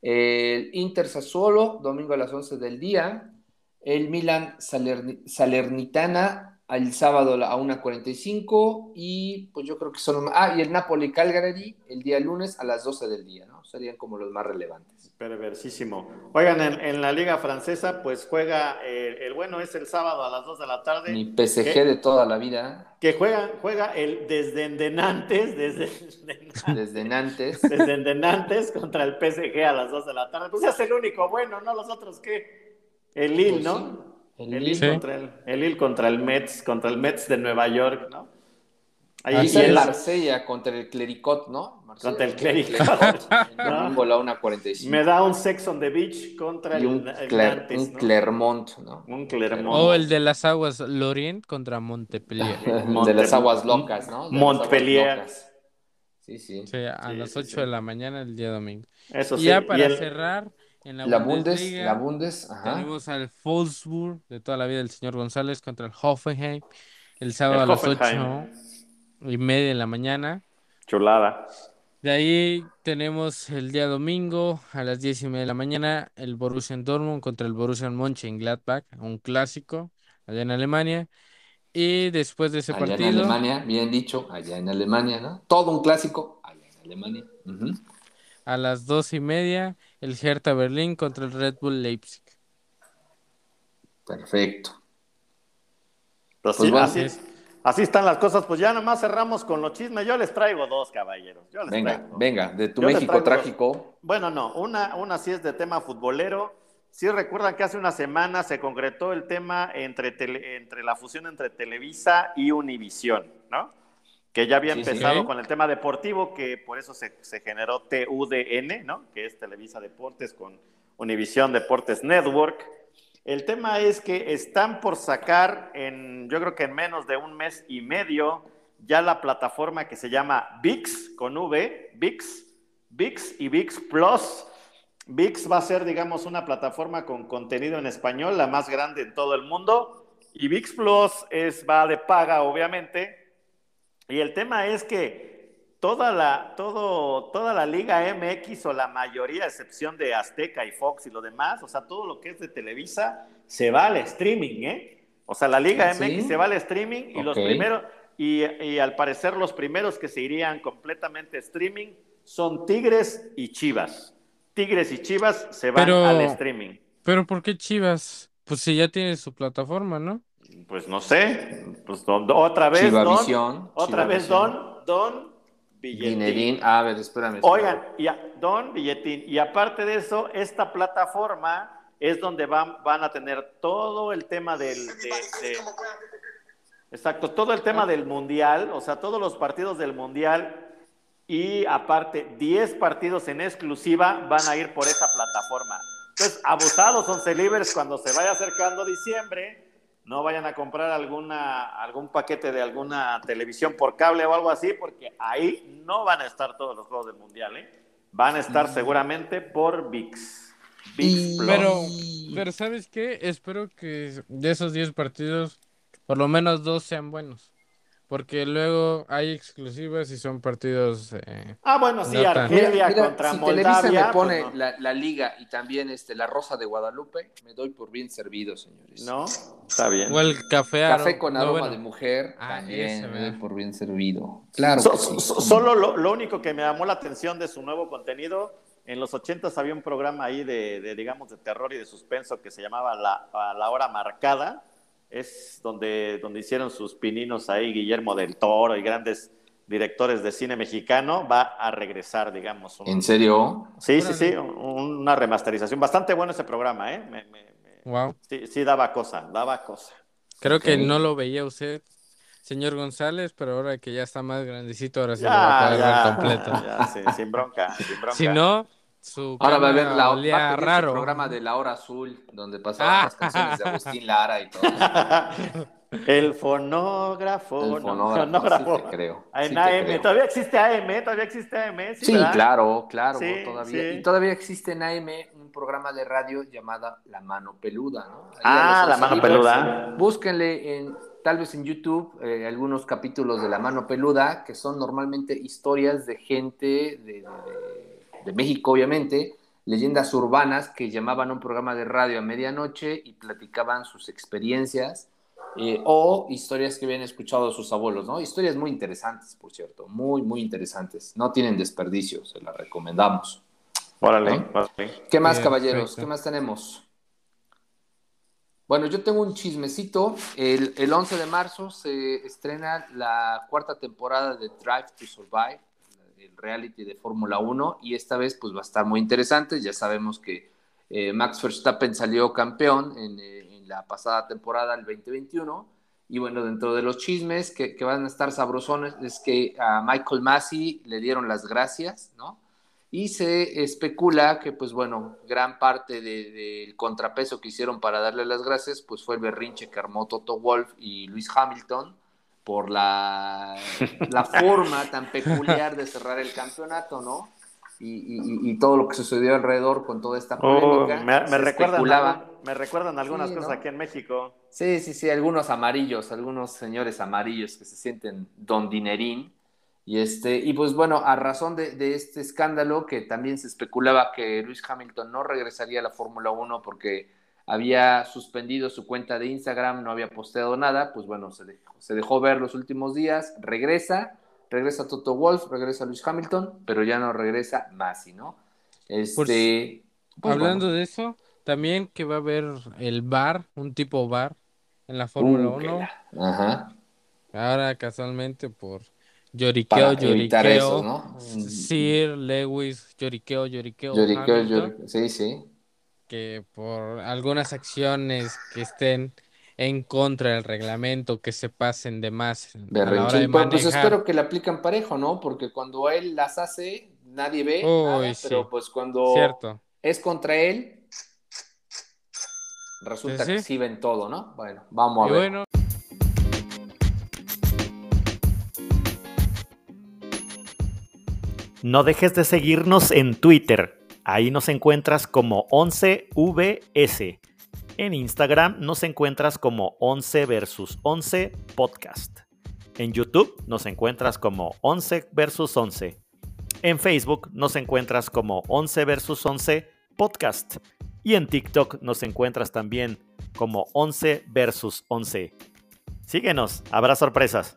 El Inter Sassuolo, domingo a las once del día. El Milan Salerni- Salernitana el sábado a una cuarenta y cinco. Y pues yo creo que son. Ah, y el Napoli Cagliari el día lunes a las doce del día, ¿no? Serían como los más relevantes. Perversísimo. Oigan, en, en la Liga Francesa, pues juega, eh, el bueno es el sábado a las dos de la tarde. Mi P S G Que, de toda la vida. que juega, juega el desdendenantes, desde, Desde Nantes. desdendenantes contra el P S G a las dos de la tarde. Pues es el único bueno, ¿no? Los otros, ¿qué? El Lille, Pues sí, ¿no? el El Lille Sí, Lille. contra el, el Lille contra el Metz, contra el Metz de Nueva York, ¿no? Ahí, así Quizá y el el, es. Marsella contra el Clericot, ¿no? Marsella contra el contra el Clérigo, Clericot. El ¿no? domingo a la una cuarenta y Me cinco. da un Sex on the Beach contra Y el, un, el Cler, Nantes, un ¿no? Clermont, ¿no? Un Clermont. O el Clermont. de las aguas Lorient contra Montpellier. El de Monte, las aguas locas, ¿no? El de las aguas Montpellier. locas. Sí, sí. Sí, a Sí, las sí, ocho sí. de la mañana el día domingo. Eso Y sí. ya Y para el, cerrar, en la La Bundes, la Bundesliga Bundes, ajá. tenemos al Wolfsburg de toda la vida del señor González contra el Hoffenheim el sábado el a las Hoffenheim. ocho y media de la mañana. Chulada. De ahí tenemos el día domingo a las diez y media de la mañana el Borussia Dortmund contra el Borussia Mönchengladbach, un clásico allá en Alemania. Y después de ese Allá en partido, Alemania, bien dicho, allá en Alemania, ¿no? Todo un clásico, allá en Alemania. Ujú. a las dos y media, el Hertha Berlín contra el Red Bull Leipzig. Perfecto. Pues Así, bueno, Así así, es. así están las cosas. Pues ya nomás cerramos con los chismes. Yo les traigo dos, caballeros. Yo les venga, traigo dos. venga, de tu Yo les México traigo dos. trágico. Bueno, no, una, una sí es de tema futbolero. Sí recuerdan que hace una semana se concretó el tema entre, tele, entre la fusión entre Televisa y Univisión, ¿no? Que ya había Sí, sí. empezado Ok. con el tema deportivo, que por eso se, se generó T U D N, ¿no? Que es Televisa Deportes con Univisión Deportes Network. El tema es que están por sacar, en, yo creo que en menos de un mes y medio, ya la plataforma que se llama ViX, con V, ViX, ViX y ViX Plus. ViX va a ser, digamos, una plataforma con contenido en español, la más grande en todo el mundo, y ViX Plus es, va de paga, obviamente, y el tema es que toda la, todo, toda la Liga M X o la mayoría, a excepción de Azteca y Fox y lo demás, o sea, todo lo que es de Televisa, se va al streaming, ¿eh? O sea, la Liga ¿Sí? M X se va al streaming y Ok. los primeros, y, y al parecer los primeros que se irían completamente streaming son Tigres y Chivas. Tigres y Chivas se van al Pero, streaming. pero ¿por qué Chivas? Pues si ya tiene su plataforma, ¿no? Pues no sé, pues don, otra vez Don, Chivavisión, otra vez Chivavisión. Don, Don Billetín. Guinerín, a ver, espérame, espérame. Oigan, y a, Don Billetín, y aparte de eso, esta plataforma es donde van, van a tener todo el tema del... De, de, exacto, todo el tema del Mundial, o sea, todos los partidos del Mundial y aparte diez partidos en exclusiva van a ir por esa plataforma. Entonces, abusados son Celibers cuando se vaya acercando diciembre, no vayan a comprar alguna, algún paquete de alguna televisión por cable o algo así, porque ahí no van a estar todos los juegos del Mundial, ¿eh? Van a estar seguramente por ViX. ViX Y- Plus. Pero, pero ¿sabes qué? Espero que de esos diez partidos, por lo menos dos sean buenos. porque luego hay exclusivas y son partidos eh, Ah, bueno, sí, no tan... Mira, Argelia mira, contra si Televisa me Moldavia, pues pone no. la, la liga y también este, la Rosa de Guadalupe, me doy por bien servido, señores. No, está bien. O el Café Café Aro, con no, aroma de bueno, mujer, ah, ese también me me doy da. por bien servido. Claro So- que so- sí, so- cómo solo no. lo, lo único que me llamó la atención de su nuevo contenido, en los ochentas había un programa ahí de, de, digamos, de terror y de suspenso que se llamaba La, a la Hora Marcada. Es donde, donde hicieron sus pininos ahí Guillermo del Toro y grandes directores de cine mexicano. Va a regresar, digamos. ¿En Un, serio? sí, sí, sí, Órale, un- una remasterización. Bastante bueno ese programa, ¿eh? Me, me, me- wow. sí, sí daba cosa, daba cosa. Creo Ok. que no lo veía usted, señor González, pero ahora que ya está más grandecito, ahora sí lo va a Ya, poder ver completo. ya, ya, sí, sin bronca, sin Si bronca. no, su Ahora va a ver cama la, va a olía pedir su raro. programa de La Hora Azul, donde pasaban las canciones de Ah, Agustín Lara y todo eso. El fonógrafo, El no, fonógrafo, sí te fonógrafo. creo, En sí te A M, creo. todavía existe A M, todavía existe A M, sí, Sí, ¿verdad? claro, claro, Sí, todavía. Y sí. todavía existe en A M un programa de radio llamado La Mano Peluda, ¿no? Ahí a los Ah, la mano onceavers, peluda. búsquenle en, tal vez en YouTube, eh, algunos capítulos de La Mano Peluda, que son normalmente historias de gente de, de, de, de México, obviamente, leyendas urbanas que llamaban a un programa de radio a medianoche y platicaban sus experiencias eh, o historias que habían escuchado de sus abuelos, ¿no? Historias muy interesantes, por cierto, muy, muy interesantes. No tienen desperdicio, se las recomendamos. Órale, ¿No? órale. ¿Qué más, caballeros? ¿Qué perfecto. más tenemos? Bueno, yo tengo un chismecito. El, el once de marzo se estrena la cuarta temporada de Drive to Survive, el reality de Fórmula Uno, y esta vez pues va a estar muy interesante. Ya sabemos que eh, Max Verstappen salió campeón en, eh, en la pasada temporada, el veinte veintiuno, y bueno, dentro de los chismes que, que van a estar sabrosones es que a Michael Masi le dieron las gracias, ¿no? Y se especula que, pues bueno, gran parte del de, contrapeso que hicieron para darle las gracias, pues fue el berrinche que armó Toto Wolff y Lewis Hamilton por la, la forma tan peculiar de cerrar el campeonato, ¿no? Y, y, y, todo lo que sucedió alrededor con toda esta Oh, polémica, me, me se recuerdan algún, especulaba. me recuerdan algunas Sí, cosas ¿no? aquí en México. Sí, sí, sí, algunos amarillos, algunos señores amarillos que se sienten don dinerín. Y, este, y pues bueno, a razón de, de este escándalo, que también se especulaba que Lewis Hamilton no regresaría a la Fórmula Uno porque había suspendido su cuenta de Instagram, no había posteado nada, pues bueno, se dejó, se dejó ver los últimos días, regresa, regresa Toto Wolff, regresa Lewis Hamilton, pero ya no regresa Masi, ¿no? Por, si- Este, pues bueno, hablando de eso, también que va a haber el bar, un tipo bar en la Fórmula uh, que la, Uno. ajá, Ahora casualmente por lloriqueo, para evitar eso, lloriqueo, ¿no? Sir Lewis, lloriqueo, lloriqueo, Lloriqueo, Hamilton, lloriqueo, sí, sí. que por algunas acciones que estén en contra del reglamento, que se pasen de más a la hora de Berrinchudo, pero pues manejar. espero que le aplican parejo, ¿no? Porque cuando él las hace, nadie ve Uy, nada, pero sí, pues cuando cierto. es contra él, Sí, resulta que sí. sí ven todo, ¿no? Bueno, vamos Y a ver. bueno, No dejes de seguirnos en Twitter. Ahí nos encuentras como once V S. En Instagram nos encuentras como once versus once podcast. En YouTube nos encuentras como once versus once. En Facebook nos encuentras como once versus once podcast. Y en TikTok nos encuentras también como once versus once. Síguenos, habrá sorpresas.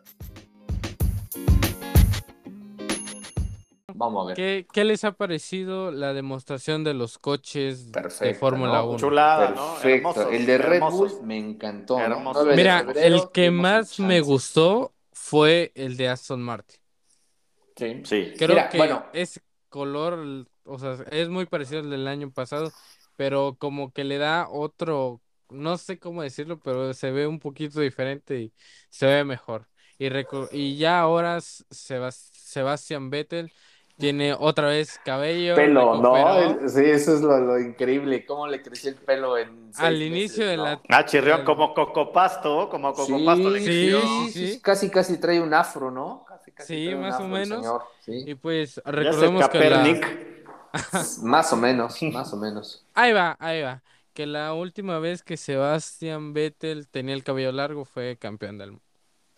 Vamos a ver. ¿qué, qué les ha parecido la demostración de los coches de Perfecto, Fórmula ¿no? Uno? Chulada, ¿no? Perfecto. El Hermosos, de Red Bull hermosos, me encantó, ¿no? nueve hermosos, de Mira, hermosos. el febrero, que dimos el más me chance. gustó fue el de Aston Martin. Sí. Sí. Creo Mira, que bueno, ese color, o sea, es muy parecido al del año pasado, pero como que le da otro, no sé cómo decirlo, pero se ve un poquito diferente y se ve mejor. Y, reco- y ya ahora S- Sebas- Sebastian Vettel tiene otra vez cabello, pelo, ¿no? recuperó El- sí, eso es lo, lo increíble. ¿Cómo le creció el pelo en al seis inicio meses, de la... no? Ah, Chirrión, del- como Cocopasto, como Cocopasto le Sí, creció. Sí, sí, sí, sí, sí, sí, casi, casi trae un afro, ¿no? Casi, casi sí, trae un más o afro el menos. señor, sí. Y pues Ya es el recordemos que la... Capernic. Más o menos, más o menos. Ahí va, ahí va. Que la última vez que Sebastian Vettel tenía el cabello largo fue campeón del mundo.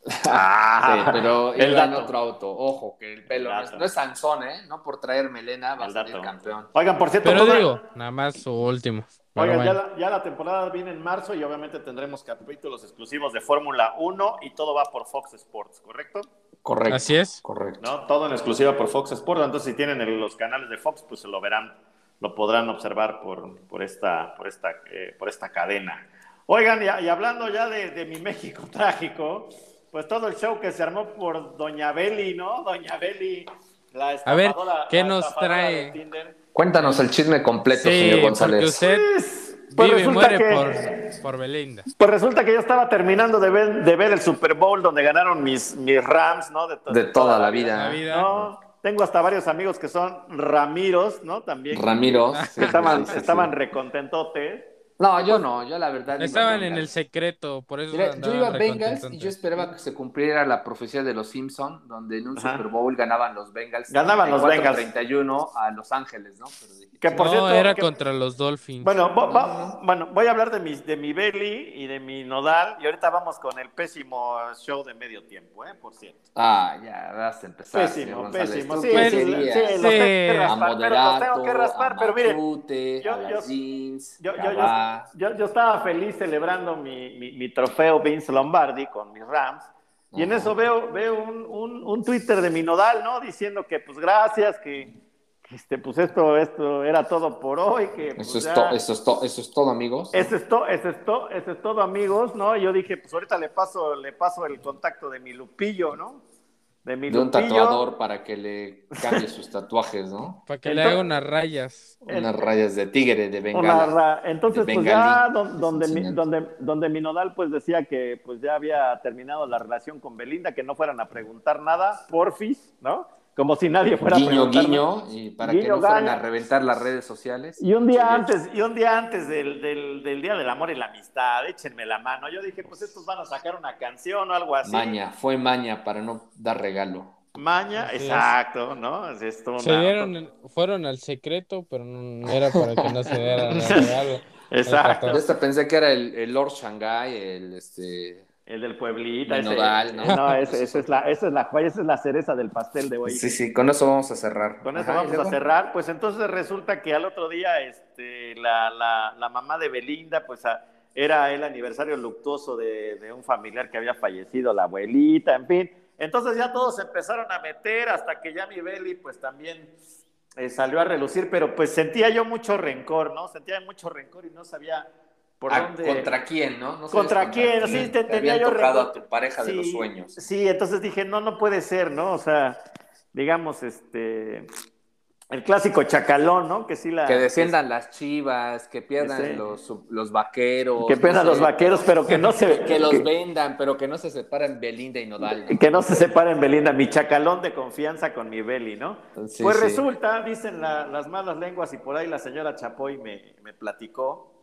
Ah, sí, pero el iba en dato. otro auto. Ojo, que el pelo El no es, dato. no es Sansón, ¿eh? No por traer melena va a El salir dato. campeón. Oigan, por cierto, Pero toda, digo, nada más su último. Pero oigan, ya bueno. la, ya la temporada viene en marzo y obviamente tendremos capítulos exclusivos de Fórmula uno y todo va por Fox Sports, ¿correcto? Correcto, Así es. correcto. ¿No? Todo en exclusiva por Fox Sports, entonces si tienen el, los canales de Fox, pues se lo verán, lo podrán observar por, por, esta, por, esta, eh, por esta cadena. Oigan, y, y hablando ya de, de mi México trágico, pues todo el show que se armó por Doña Beli, ¿no? Doña Beli, la A ver, estafadora, ¿qué la nos estafadora de trae? Tinder. Cuéntanos el chisme completo, señor Sí, porque González. usted Pues, pues vive y resulta muere por, que por Belinda. pues resulta que yo estaba terminando de ver, de ver el Super Bowl donde ganaron mis, mis Rams, ¿no? De, to- De de toda, toda la la vida. La vida. vida. No, tengo hasta varios amigos que son Ramiros, ¿no? También que, Ramiro. que Sí, estaban, sí, sí, estaban sí. recontentotes. No, yo no, yo la verdad iba Estaban en el Bengals. secreto, por eso Mira, yo iba andaban Bengals y yo recontentantes. esperaba que se cumpliera la profecía de los Simpson, donde en un Ajá. Super Bowl ganaban los Bengals Ganaban los Bengals. treinta y uno a Los Ángeles, ¿no? Pero dije, Que por No, cierto, era que, contra los Dolphins. bueno, vo- no, va- no, no. bueno, voy a hablar de mi, de mi Belly y de mi Nodal y ahorita vamos con el pésimo show de medio tiempo, ¿eh? Por cierto. Ah, ya vas a empezar, señor Pésimo, González. pésimo. ¿Tú Sí, qué sí, querías? sí, los tengo que Sí. A raspar, pero los tengo que Moderato, raspar, a pero miren, Matute, yo- a yo- las jeans, Yo, yo, yo, Cabá. yo, yo estaba feliz celebrando mi, mi, mi trofeo Vince Lombardi con mis Rams. Y en Ajá. eso veo, veo un, un, un Twitter de mi Nodal, ¿no? Diciendo que pues gracias, que, que este, pues esto, esto era todo por hoy, que pues Eso es, ya- to- eso, es to- eso es todo, amigos. eso es, to- eso, es to- eso es todo, amigos, ¿no? Y yo dije, pues ahorita le paso, le paso el contacto de mi Lupillo, ¿no? De mi De un Lupillo. tatuador para que le cambie sus tatuajes, ¿no? Para que le Entonces- haga unas rayas. Unas rayas de tigre, de Una bengala. ra- entonces, de pues bengalí. ya don- Es donde, mi, enseñante. donde, donde mi Nodal pues decía que pues ya había terminado la relación con Belinda, que no fueran a preguntar nada, porfis, ¿no? Como si nadie fuera a Guiño, preguntar guiño, nada. y para que Guiño, no fueran gaño. a reventar las redes sociales. Y un día Sí, antes, y un día antes del, del, del Día del Amor y la Amistad, échenme la mano. Yo dije, pues estos van a sacar una canción o algo así. Maña, fue maña para no dar regalo. Maña, Así es. exacto, ¿no? Es esto Se una- dieron, fueron al secreto, pero no era para que no se dieran el regalo. Exacto. Yo hasta pensé que era el, el Lord Shanghai, el este. El del pueblito. Mi ese- Nodal, ¿no? no, ese- ese es la, esa es la joya, esa es la cereza del pastel de hoy. Sí, sí, con eso vamos a cerrar. Con eso Ajá, vamos ¿y luego? a cerrar. Pues entonces resulta que al otro día este, la, la, la mamá de Belinda, pues a, era el aniversario luctuoso de, de un familiar que había fallecido, la abuelita, en fin. Entonces ya todos se empezaron a meter hasta que ya mi Beli pues también eh, salió a relucir, pero pues sentía yo mucho rencor, ¿no? Sentía mucho rencor y no sabía por Ah, dónde... ¿contra quién, no? No sabes ¿Contra quién? Sí, te- tenía habían yo tocado rencor. a tu pareja de Sí, los sueños. Sí, entonces dije, no, no puede ser, ¿no? O sea, digamos, este, el clásico chacalón, ¿no? Que sí la... Que desciendan las chivas, que pierdan Sí. los, los vaqueros. Que no pierdan sé, los vaqueros, pero que no se... que los que, vendan, pero que no se separen Belinda y Nodal. ¿no? que no se separen Belinda, mi chacalón de confianza con mi Beli, ¿no? Sí, pues sí. resulta, dicen la- las malas lenguas, y por ahí la señora Chapoy me, me platicó,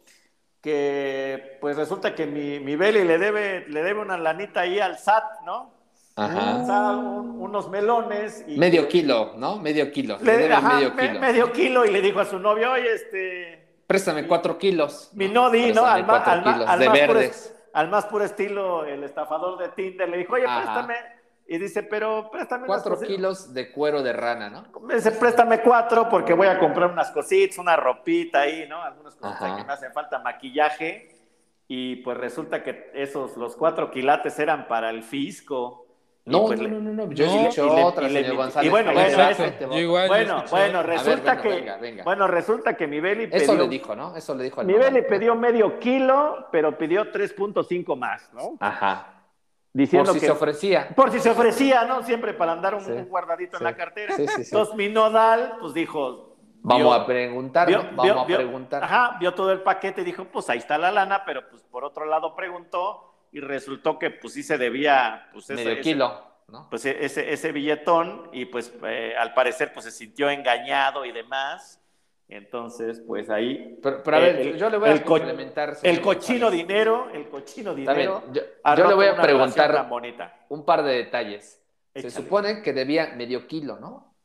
que pues resulta que mi, mi Beli le debe, le debe una lanita ahí al S A T, ¿no? Ajá. O sea, un- unos melones. Y Medio que- kilo, ¿no? Medio kilo. Le, Le debe ajá, medio me- kilo. medio kilo y le dijo a su novio, oye, este... Préstame cuatro kilos. Mi Nodi, ¿no? Préstame Al, ma- cuatro al ma- kilos al de más puro, verdes. al más puro estilo, el estafador de Tinder le dijo, oye, Ajá. préstame. Y dice, pero préstame unas Cuatro cositas. kilos de cuero de rana, ¿no? Me dice, préstame cuatro porque voy a comprar unas cositas, una ropita ahí, ¿no? Algunas cosas Ajá. que me hacen falta, maquillaje. Y pues resulta que esos, los cuatro quilates eran para el fisco. Y No, pues no, le- no, no, no. Yo No, he dicho y le- otra, y le- señor y González. bueno, Ahí bueno, te va, eso- ahí te va. yo igual yo Bueno, escuché. bueno, A ver, resulta bueno, que, venga, venga. bueno, resulta que mi Beli Eso pidió, le dijo, ¿no? Eso le dijo al mi Nodal, Beli ¿no? pidió medio kilo, pero pidió tres punto cinco más, ¿no? Ajá. Diciendo Por si que, se ofrecía. por si se ofrecía, ¿no? Siempre para andar un, Sí, un guardadito sí. en la cartera. Sí, sí, sí. Entonces mi Nodal, pues dijo... Vamos vio- a preguntar, vio- ¿no? Vamos vio- a vio- preguntar. Ajá, vio todo el paquete y dijo, pues ahí está la lana, pero pues por otro lado preguntó y resultó que pues sí se debía... Pues, ese- Medio ese- kilo, ¿no? pues e- ese, ese billetón y pues eh, al parecer pues se sintió engañado y demás. Entonces, pues ahí... Pero, pero a ver, el- yo le voy a el co- complementar. señor El cochino González. dinero, el cochino Está bien, dinero... yo, ha yo le roto voy a una relación preguntar tan bonita. un par de detalles. Se Échale. supone que debía medio kilo, ¿no?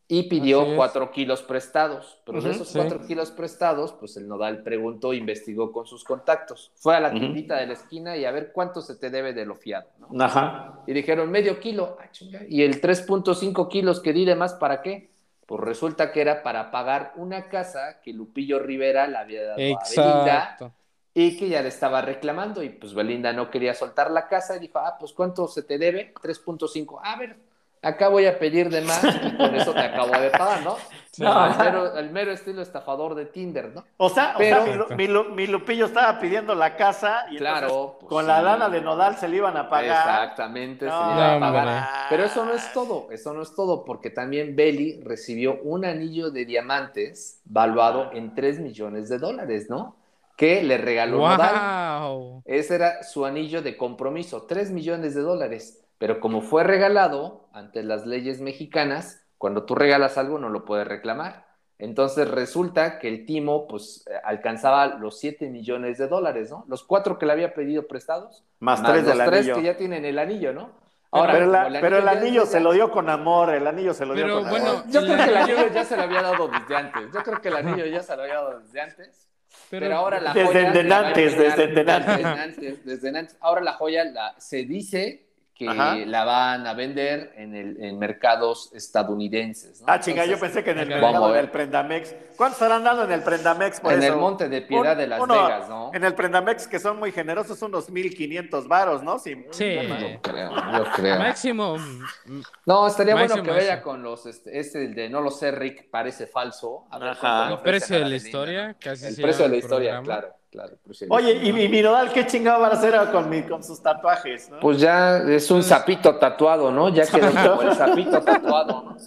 y Así pidió es. cuatro kilos prestados. Pero de Ujú. esos Sí. cuatro kilos prestados, pues el Nodal preguntó, investigó con sus contactos. Fue a la Ujú. tiendita de la esquina y a ver cuánto se te debe de lo fiado, ¿no? Ajá. Y dijeron, medio kilo. Ah, chinga. Y el tres punto cinco kilos que di de más, ¿para qué? Pues resulta que era para pagar una casa que Lupillo Rivera le había dado a Belinda Exacto. y que ya le estaba reclamando. Y pues Belinda no quería soltar la casa y dijo, ah, pues ¿cuánto se te debe? tres punto cinco. A ver, acá voy a pedir de más y con eso te acabo de pagar, ¿no? Sí. No, Al mero, al mero estilo estafador de Tinder, ¿no? O sea, o sea, Pero, mi, Lu- Exacto. mi Lu- mi Lupillo estaba pidiendo la casa y entonces claro, pues con la lana sí. de Nodal se le iban a pagar. Exactamente, se le iba No, a pagar. hombre. Pero eso no es más. todo, eso no es todo, porque también Belly recibió un anillo de diamantes valuado en tres millones de dólares, ¿no? Que le regaló Nodal. ¡Wow! Ese era su anillo de compromiso, tres millones de dólares. Pero como fue regalado ante las leyes mexicanas, cuando tú regalas algo no lo puedes reclamar. Entonces resulta que el timo pues alcanzaba los siete millones de dólares, ¿no? Los cuatro que le había pedido prestados, Más más tres del los tres anillo. que ya tienen el anillo, ¿no? Pero, Pero, Ahora, como el la- pero anillo el ya es anillo de se ya, lo dio con amor, el anillo se lo dio pero con amor. bueno, yo el creo que el anillo, anillo ya se lo había dado desde antes. Yo creo que el anillo ya se lo había dado desde antes. Pero pero ahora la Desde joya desde la va a antes, empeñar desde desde antes. antes, desde antes. Ahora la joya la, se dice que Ajá. la van a vender en, el, en mercados estadounidenses, ¿no? Ah, chinga, yo Entonces, pensé que en el Ah, caray. vamos mercado a del ver. Prendamex. ¿Cuánto estarán dando en el Prendamex por En el eso? Monte de Un- Piedad de Las uno, Vegas, ¿no? en el Prendamex, que son muy generosos, unos mil quinientos varos, ¿no? Sin problema. Sí. Yo creo, yo creo. Máximo. mm, No, estaría bueno Máximo que vaya eso. con los, este, este el de no lo sé, Rick, parece falso. A ver Ajá. cuánto le El ofrecen precio a de la la Belinda, ¿no? historia, casi El se precio llama de la el historia, programa. claro, claro. el precio de la Oye, historia, y, ¿no? mi mi Nodal, ¿qué chingado van a hacer con, mi, con sus tatuajes, no? Pues ya es un Pues, sapito tatuado, ¿no? Ya quedó como el ¿Sapito? sapito tatuado, ¿no?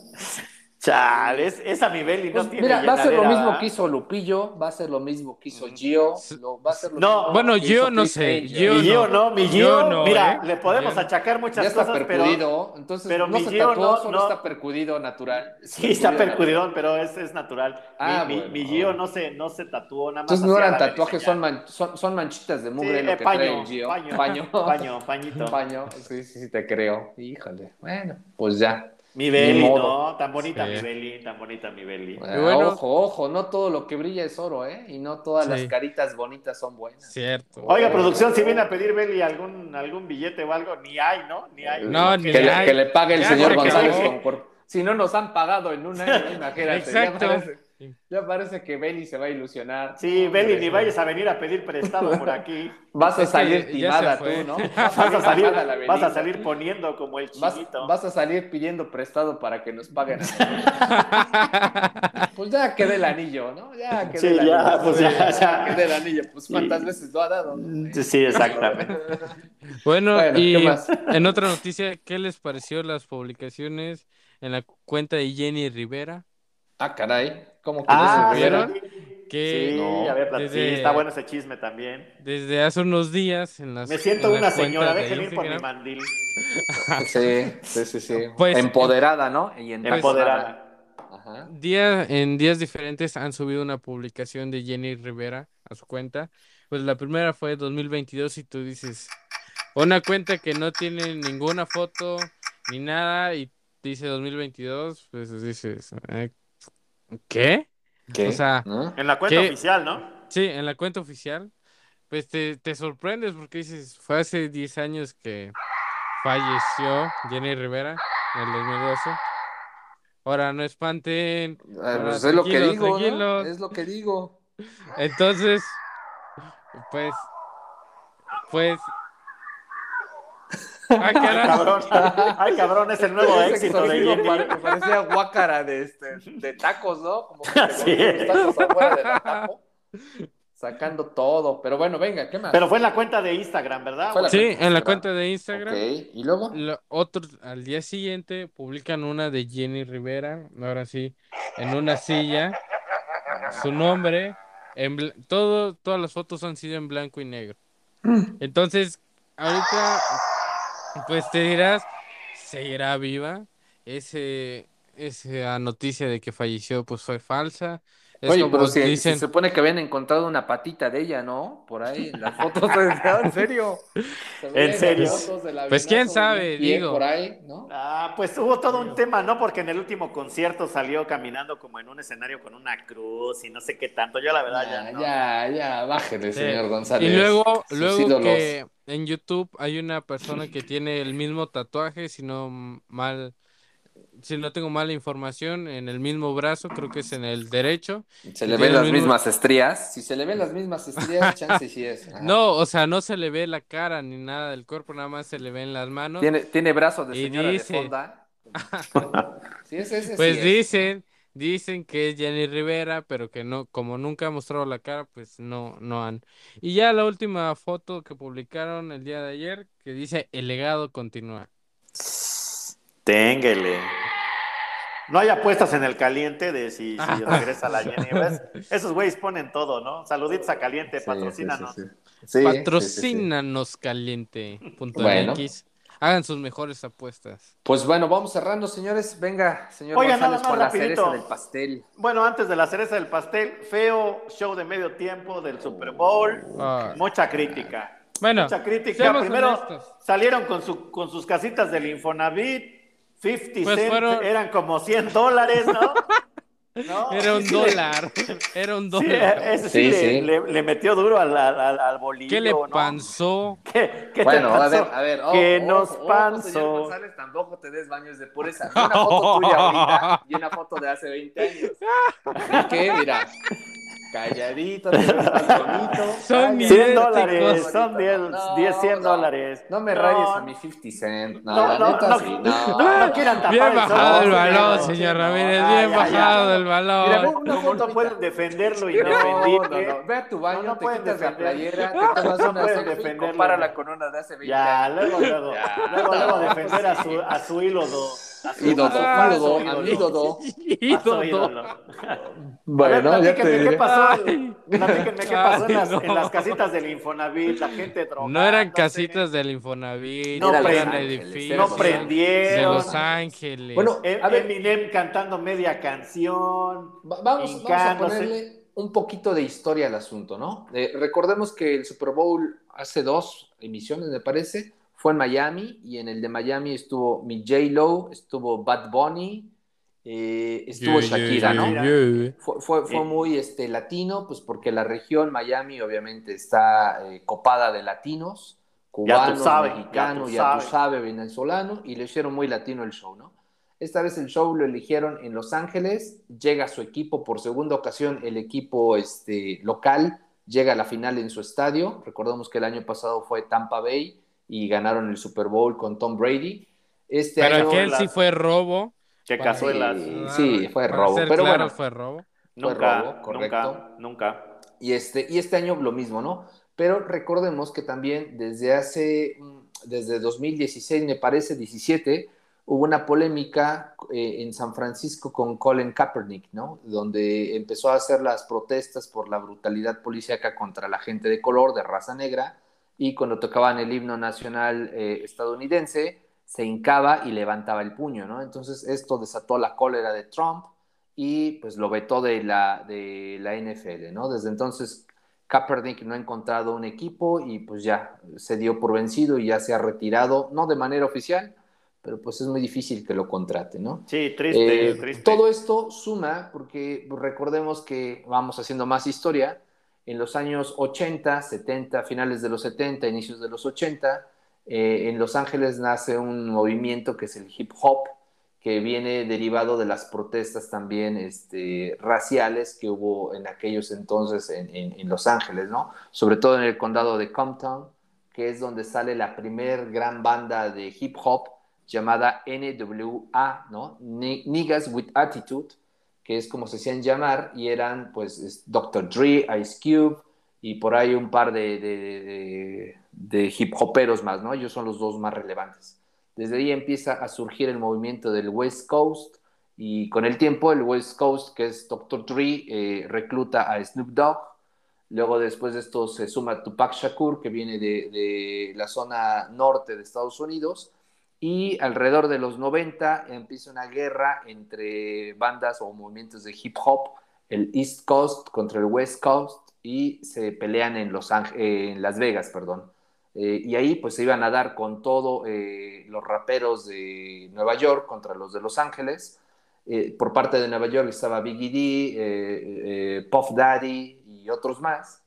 Chale, Sí. es- esa mi Beli no Pues tiene mira, va a ser lo llenadera, mismo que ¿verdad? hizo Lupillo, va a ser lo mismo que hizo Ujú. Gio, s- lo, va a ser s- lo No, mismo bueno, que yo hizo no Chris sé. Angel. Yo mi Gio no. no, mi Yo Gio, no, mira, ¿eh? le Yo podemos no. achacar Ya muchas está cosas, pero, percudido, entonces pero no mi se Gio tatuó, no, solo está no, percudido natural. sí está Percudido natural. percudidón, pero es, es natural. Mi, Ah, mi, bueno, mi ah, Gio bueno. no se, no se tatuó, nada más Entonces no hacía eran la Beli tatuajes, son, señal. man- son, son manchitas de Sí, mugre eh, lo que trae el paño, Gio. paño, Paño. paño, pañito. Paño, sí, sí, sí, te creo. Híjole, bueno, pues ya, Mi ni Beli, modo. no, tan Sí. bonita mi Beli, tan bonita mi Beli. Y Ah, bueno, ojo, ojo, no todo lo que brilla es oro, ¿eh? Y no todas las sí, caritas bonitas son buenas. cierto. Oiga, Ojo. producción, si viene a pedir Beli algún, algún billete o algo, ni hay, ¿no? Ni hay. No, Porque ni Que le, ya, que hay. le pague el Ya señor se González acabó. con cuerpo. Si no nos han pagado en un año, imagínate. Ya Exacto. parece, ya parece que Beli se va a ilusionar. sí, No, Beli, hombre. ni vayas a venir a pedir prestado por aquí. Vas a Es salir que ya se timada fue. tú, ¿no? Vas Vas a salir, timada la vas a Belinda. salir poniendo como el Vas, chinito. vas a salir pidiendo prestado para que nos paguen a nosotros. Pues ya quedé el anillo, ¿no? Ya quedé Sí, el anillo. ya, pues ya, ya ya. quedé el anillo. Pues cuántas Sí. veces lo ha dado, ¿no? Sí, exactamente. Bueno, Bueno, ¿qué y más? en otra noticia, ¿qué les pareció las publicaciones en la cuenta de Jenny Rivera? Ah, caray. ¿Cómo que Jenny Ah, Rivera? ¿Vieron? sí. Que Sí, a No. ver, plat- sí, está desde, bueno ese chisme también. desde hace unos días en Me las, siento en la una cuenta señora, de déjenme ir por mi Instagram, mandil. Sí, sí, sí, sí. pues, en, Empoderada, ¿no? Y pues entonada. Empoderada. Ajá. día, en días diferentes han subido una publicación de Jenny Rivera a su cuenta. Pues la primera fue dos mil veintidós y tú dices, una cuenta que no tiene ninguna foto ni nada y dice dos mil veintidós, pues dices, eh, ¿qué? O ¿Qué? sea, ¿No? En la cuenta ¿qué? oficial, ¿no? Sí, en la cuenta oficial, pues te, te sorprendes porque dices, fue hace diez años que falleció Jenny Rivera en el dos mil doce. Ahora no espanten, Ah, ahora pues es lo que tranquilos, digo, ¿no? tranquilos. Es lo que digo. Entonces, pues, pues, ah, Ay, caray. cabrón. Ay, cabrón, es el nuevo Ese éxito de exorcismo Jenny. pare- parecía guácara de, este, de tacos, ¿no? Como que te Sí. comiste los tacos afuera de la taco, sacando todo. Pero bueno, venga, ¿qué más? Pero fue en la cuenta de Instagram, ¿verdad? Fue O la en- Sí, en la Instagram. cuenta de Ok, Instagram. ¿y luego? Lo- otros al día siguiente publican una de Jenny Rivera, ahora sí, en una silla, su nombre, en bl- todo, todas las fotos han sido en blanco y negro. Entonces, ahorita, pues te dirás, ¿seguirá viva? Ese, esa noticia de que falleció, pues fue falsa. Es Oye, pero como si, si se dicen, supone que habían encontrado una patita de ella, ¿no? Por ahí en las fotos. ¿En serio? Se ¿En veía en las serio? pues, fotos del pues quién avionazo y un sabe, pie por digo. ahí, ¿no? Ah, pues hubo todo un Digo. tema, ¿no? Porque en el último concierto salió caminando como en un escenario con una cruz y no sé qué tanto. Yo la verdad ya Ya, no. ya, ya, bájele, Sí. señor Y González. luego, Sus luego ídolos. que en YouTube hay una persona que tiene el mismo tatuaje, si no m- mal, si no tengo mala información, en el mismo brazo, creo que es en el derecho, Se que le ven tiene el las mismo. mismas estrías. Si se le ven las mismas estrías, chance sí es. Ajá. No, o sea, no se le ve la cara ni nada del cuerpo, nada más se le ven las manos. Tiene, tiene brazos de Y señora de dice, fonda. Sí, ese, ese sí pues es, ¿no? dicen, dicen que es Jenny Rivera, pero que no, como nunca ha mostrado la cara, pues no, no han. Y ya la última foto que publicaron el día de ayer, que dice el legado continúa. Ténguele. No hay apuestas en el caliente de si, si regresa la Jenny. ¿Ves? Esos güeyes ponen todo, ¿no? Saluditos a caliente, Sí, sí, sí, patrocínanos. sí. Sí, sí, sí, sí. Patrocínanos caliente punto Bueno, mx. Hagan sus mejores apuestas. pues bueno, vamos cerrando, señores. Venga, señor Oiga, nada González, más con la cereza del rapidito. pastel. Bueno, antes de la cereza del pastel, feo show de medio tiempo del Super Bowl. Oh, Ah, qué- Mucha crítica. bueno, Mucha crítica. seamos Primero honestos. salieron con, su, con sus casitas del Infonavit. cincuenta Pues cent fueron, eran como cien dólares, ¿no? No, era sí, un sí le, dólar, era un sí, dólar. ese sí Sí, le, sí. le, le metió duro al, al, al ¿Qué le bolillo, ¿no? pasó? ¿Qué, qué te Bueno, a ver, pasó? a ver, ¿Qué ojo, nos ojo, ojo, señor pasó? González, tampoco te des baños de pureza. Vi una foto tuya ahorita y una foto de hace veinte años. Así que, mira, calladito, te ves más bonito. Son cien Calladito, te ves más dólares, idénticos. son bonito. No, diez, diez, no, cien no. dólares. No me rayes a mi No, cincuenta Cent. No, no, la no, neta no, sí. no, No, no quieran no. tapar Bien el sol bajado con el un balón, dedo. señor No, Ramírez, ah, bien ya, ya. bajado el Como, mira, ve balón. una ¿Cómo foto no pueden ahorita. defender lo No, no, indefendible? no. Ve a tu No, baño, no te pueden quitas la defender. playera, te tomas No una pueden selfie y defender lo compárala indefendible. con una de hace veinte Ya, años. luego, luego, Ya, luego, luego no, pues defender a su, sí. a su ídolo, a su, a su Ídodo, falso ídodo, a mi ídolo, ídodo. falso Ídolo. ídolo. A ver, Bueno, ya te platíquenme qué diré. pasó, Ay, platíquenme qué pasó en ay, las, en las no. casitas del Infonavit, la gente No eran drogándose, casitas del Infonavit, Era no, Los eran prend- Ángeles, era no Los edificios Ángeles, de era Los Los prendieron, Ángeles. Ángeles. Bueno, Em- a ver, Eminem cantando media canción, va- vamos, vamos a hincándose. ponerle un poquito de historia al asunto, ¿no? Eh, recordemos que el Super Bowl hace dos emisiones, me parece, fue en Miami y en el de Miami estuvo mi J-Lo, estuvo Bad Bunny, eh, estuvo Yeah, yeah, Shakira, yeah, ¿no? Shakira. yeah. Fue, fue, fue Y muy este, latino, pues porque la región Miami obviamente está eh, copada de latinos, ya tú cubanos, sabes, ya tú mexicanos, ya tú sabes. sabes, venezolanos, y le hicieron muy latino el show, ¿no? Esta vez el show lo eligieron en Los Ángeles, llega su equipo por segunda ocasión, el equipo este, local llega a la final en su estadio, recordemos que el año pasado fue Tampa Bay y ganaron el Super Bowl con Tom Brady. Este Pero año, aquel sí Cazuelas, fue robo. che Para, cazuelas. sí, sí, dar- fue para robo, ser pero claros, bueno, fue robo. fue robo, Nunca, correcto. nunca, nunca. Y este, y este año lo mismo, ¿no? Pero recordemos que también desde hace, desde dos mil dieciséis, me parece, diecisiete, hubo una polémica eh, en San Francisco con Colin Kaepernick, ¿no? Donde empezó a hacer las protestas por la brutalidad policíaca contra la gente de color, de raza negra, y cuando tocaban el himno nacional eh, estadounidense, se hincaba y levantaba el puño, ¿no? Entonces esto desató la cólera de Trump y pues lo vetó de la, de la N F L, ¿no? Desde entonces Kaepernick no ha encontrado un equipo y pues ya se dio por vencido y ya se ha retirado, no de manera oficial, pero pues es muy difícil que lo contrate, ¿no? Sí, triste, Eh, triste. todo esto suma porque recordemos que vamos haciendo más historia, en los años ochenta, setenta, finales de los setenta, inicios de los ochenta, eh, en Los Ángeles nace un movimiento que es el hip hop, que viene derivado de las protestas también este, raciales que hubo en aquellos entonces en, en, en Los Ángeles, ¿no? Sobre todo en el condado de Compton, que es donde sale la primer gran banda de hip hop llamada N W A, ¿no? Niggas with Attitude, que es como se hacían llamar, y eran pues doctor Dre, Ice Cube, y por ahí un par de, de, de, de hip hoperos más, ¿no? Ellos son los dos más relevantes. Desde ahí empieza a surgir el movimiento del West Coast y con el tiempo el West Coast, que es doctor Dre, eh, recluta a Snoop Dogg. Luego después de esto se suma Tupac Shakur, que viene de, de la zona norte de Estados Unidos. Y alrededor de los noventa empieza una guerra entre bandas o movimientos de hip hop el East Coast contra el West Coast y se pelean en, Los Ángel- eh, en Las Vegas, perdón. Eh, y ahí pues se iban a dar con todo eh, los raperos de Nueva York contra los de Los Ángeles. Eh, por parte de Nueva York estaba Biggie D, eh, eh, Puff Daddy y otros más.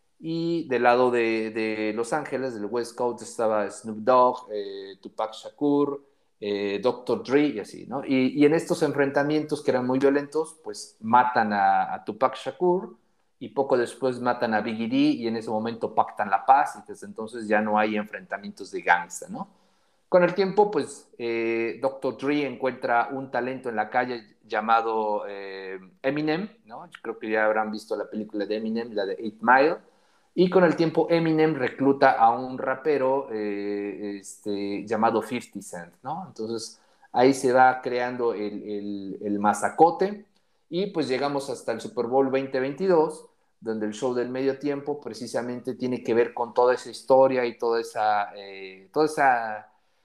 Y del lado de, de Los Ángeles, del West Coast, estaba Snoop Dogg, eh, Tupac Shakur, eh, doctor Dre y así, ¿no? Y, y en estos enfrentamientos que eran muy violentos, pues matan a, a Tupac Shakur y poco después matan a Biggie D y en ese momento pactan la paz y desde entonces ya no hay enfrentamientos de gangsta, ¿no? Con el tiempo, pues, eh, doctor Dre encuentra un talento en la calle llamado eh, Eminem, ¿no? Yo creo que ya habrán visto la película de Eminem, la de Eight Mile, y con el tiempo Eminem recluta a un rapero eh, este, llamado fifty Cent, ¿no? Entonces ahí se va creando el, el, el masacote y pues llegamos hasta el Super Bowl veinte veintidós, donde el show del medio tiempo precisamente tiene que ver con toda esa historia y toda esa, eh, toda esa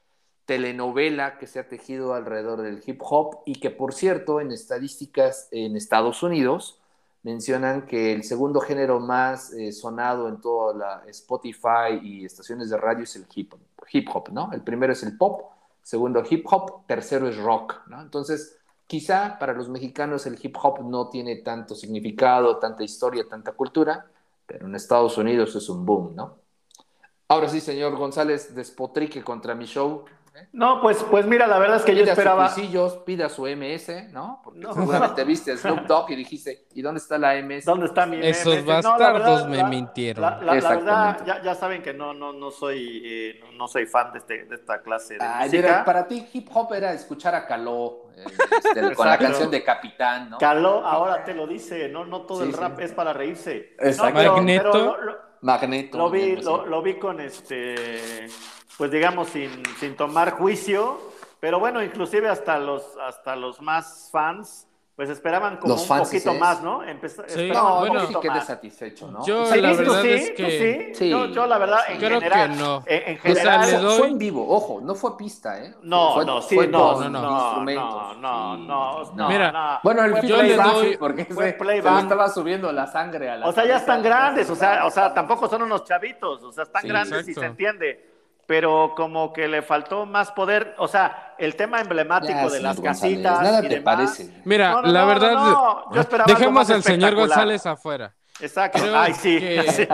telenovela que se ha tejido alrededor del hip hop y que, por cierto, en estadísticas en Estados Unidos mencionan que el segundo género más eh, sonado en toda la Spotify y estaciones de radio es el hip, hip hop, ¿no? El primero es el pop, segundo hip hop, tercero es rock, ¿no? Entonces, quizá para los mexicanos el hip hop no tiene tanto significado, tanta historia, tanta cultura, pero en Estados Unidos es un boom, ¿no? Ahora sí, señor González, despotrique contra mi show. ¿eh? No, pues, pues mira, la verdad es que yo Pida sus esperaba. pisillos, pida su M S, ¿no? Porque No. seguramente viste a Snoop Dogg y dijiste, ¿y dónde está la M S? ¿Dónde está mi Esos M M? No, la bastardos verdad, me la, mintieron. la, la, la Exactamente. verdad, ya, ya saben que no, no, no soy, eh, no, no soy fan de, este, de esta clase de Ay, música. mira, para ti hip hop era escuchar a Caló eh, este, con la canción de Capitán, ¿no? Caló ahora te lo dice, no, no todo Sí, el rap sí. es para reírse. Exacto. No, pero, Magneto. pero lo, lo, Magneto. lo vi, mismo, sí. lo, lo vi con este, pues digamos, sin, sin tomar juicio, pero bueno, inclusive hasta los, hasta los más fans, pues esperaban como Los un fans, poquito sí, más, es. ¿no? Empez- Sí, esperaban No, un bueno, yo sí poquito quedé más. satisfecho, ¿no? Yo O sea, la Sí, tú verdad sí, es tú que sí. Sí, Yo, yo la verdad, sí. en creo general, que no. en, en O Pero sea, general, le fue, fue doy. en vivo, ojo, no fue pista, ¿eh? no, fue, no, sí, fue no, dos No, no. instrumentos. no, no, Sí, no, no, Mira, no. Bueno, el Fue Fifty yo le Playback, doy. porque Fue se, se le playback. estaba subiendo la sangre a la O sea, ya están cabeza, grandes, ya o sea, o sea, estaba- tampoco son unos chavitos, o sea, están Sí, grandes y se Exacto. entiende, pero como que le faltó más poder, o sea, el tema emblemático Ya, de las señor González, casitas nada y te demás. parece. Mira, No, no, la no, no, verdad, no, yo esperaba algo dejemos más al señor espectacular. González afuera. Exacto, Creo ay, sí. que.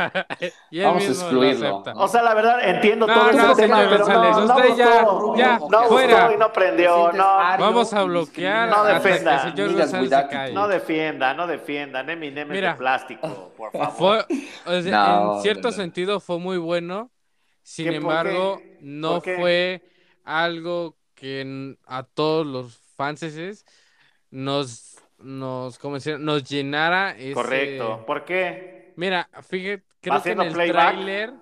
Y él Vamos a mismo lo excluirlo, acepta. O ¿no? sea, la verdad, entiendo No, todo ¿Tú ese no, por qué tema, señor no? pero González, no, no usted ya, gustó, Rubio, ya, o no qué gustó fuera. y no ¿Te prendió, sientes no, ario Vamos a y bloquear No discriminas a hasta los que el defienda. señor niggas González with se calle. no attitude? defienda, no defiendan, Eminem es de Mira, plástico, por favor. fue, o sea, en No, no, cierto no. sentido fue muy bueno, sin ¿Qué, por embargo, qué? no ¿Por qué? fue algo que n- a todos los fanses nos, nos, ¿cómo decir? Nos llenara ese. Correcto. ¿Por qué? Mira, fíjate, ¿Va creo que en haciendo el playback? tráiler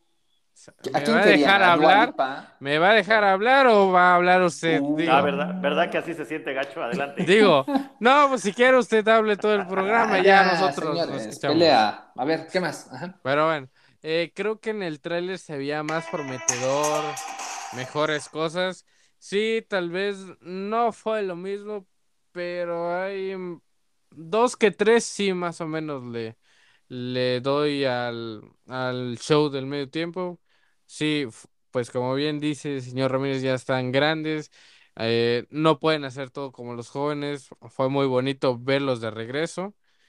¿A me quién va a querían? dejar ¿A Dua hablar, Lipa? me va a dejar Bueno. hablar o va a hablar usted, Ah, digo. ¿verdad? ¿Verdad que Uh, así se siente gacho? Adelante. Digo, no, pues si quiere usted hable todo el programa, ah, ya ya, nosotros lo señores, escuchamos. pelea. A ver, ¿qué más? Ajá. Pero bueno, eh, creo que en el tráiler se veía más prometedor, mejores cosas. Sí, tal vez no fue lo mismo, pero hay mm, dos que tres sí más o menos le, le doy al, al show del medio tiempo. Sí, f- pues como bien dice el señor Ramírez, ya están grandes, eh, no pueden hacer todo como los jóvenes. Fue muy bonito verlos de regreso.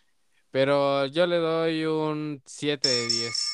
Pero yo le doy un siete de diez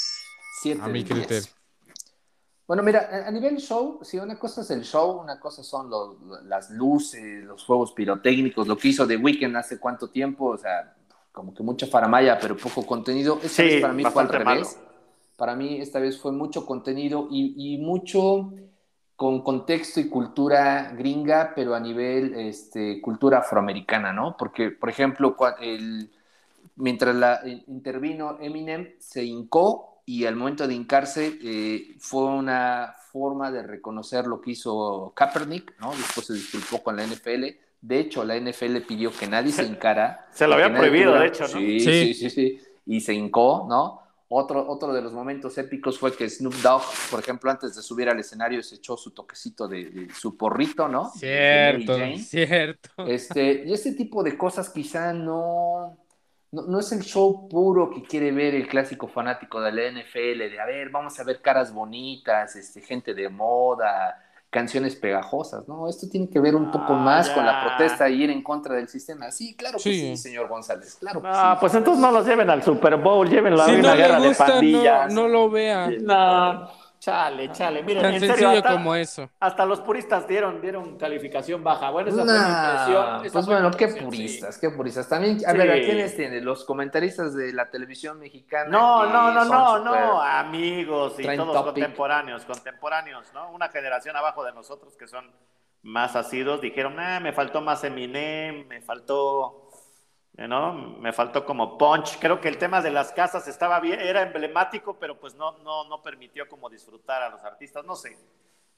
a Siete mi de criterio. diez. Bueno, mira, a a nivel show, sí, una cosa es el show, una cosa son los- las luces, los juegos pirotécnicos, lo que hizo The Weeknd hace cuánto tiempo, o sea, como que mucha faramaya, pero poco contenido. Esta vez para Sí, mí fue al bastante malo. revés. Para mí esta vez fue mucho contenido y, y mucho con contexto y cultura gringa, pero a nivel este, cultura afroamericana, ¿no? Porque, por ejemplo, cua- el, mientras la, eh, intervino Eminem, se hincó y al momento de hincarse eh, fue una forma de reconocer lo que hizo Kaepernick, ¿no? Después se disculpó con la N F L. De hecho, la N F L pidió que nadie se hincara. Se lo y que había nadie prohibido, tuviera... de hecho, ¿no? Sí, Sí. sí, sí, sí. Y se hincó, ¿no? Otro, otro de los momentos épicos fue que Snoop Dogg, por ejemplo, antes de subir al escenario se echó su toquecito de, de su porrito, ¿no? De, de Mary Cierto, Jane. cierto. Este, y este tipo de cosas quizá no, no, no es el show puro que quiere ver el clásico fanático de la N F L, de a ver, vamos a ver caras bonitas, este, gente de moda, canciones pegajosas, ¿no? Esto tiene que ver un poco Ah, más con la ya. protesta y ir en contra del sistema. Sí, claro que sí, Sí. señor González, claro que Ah, sí. pues entonces no los lleven al Super Bowl, llévenlo a Si una no le guerra de gusta, no, pandillas. no lo vea. No, chale, chale. Miren, Tan en serio, sencillo hasta, como eso. hasta los puristas dieron, dieron calificación baja. Bueno, esa fue mi impresión. Nah, Esa pues fue mi bueno, qué impresión, sí. puristas, qué puristas. También, a Sí. ver, ¿a quiénes tiene? Los comentaristas de la televisión mexicana No, que no, no, son no, súper no, amigos y trend todos topic. contemporáneos, contemporáneos, ¿no? Una generación abajo de nosotros que son más asidos, dijeron, ah, me faltó más Eminem, me faltó, ¿no? Me faltó como punch. Creo que el tema de las casas estaba bien, era emblemático, pero pues no, no, no permitió como disfrutar a los artistas, no sé.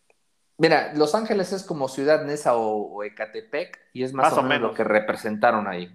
Mira, Los Ángeles es como Ciudad Neza o, o Ecatepec y es más, Más o o menos lo menos. que representaron ahí.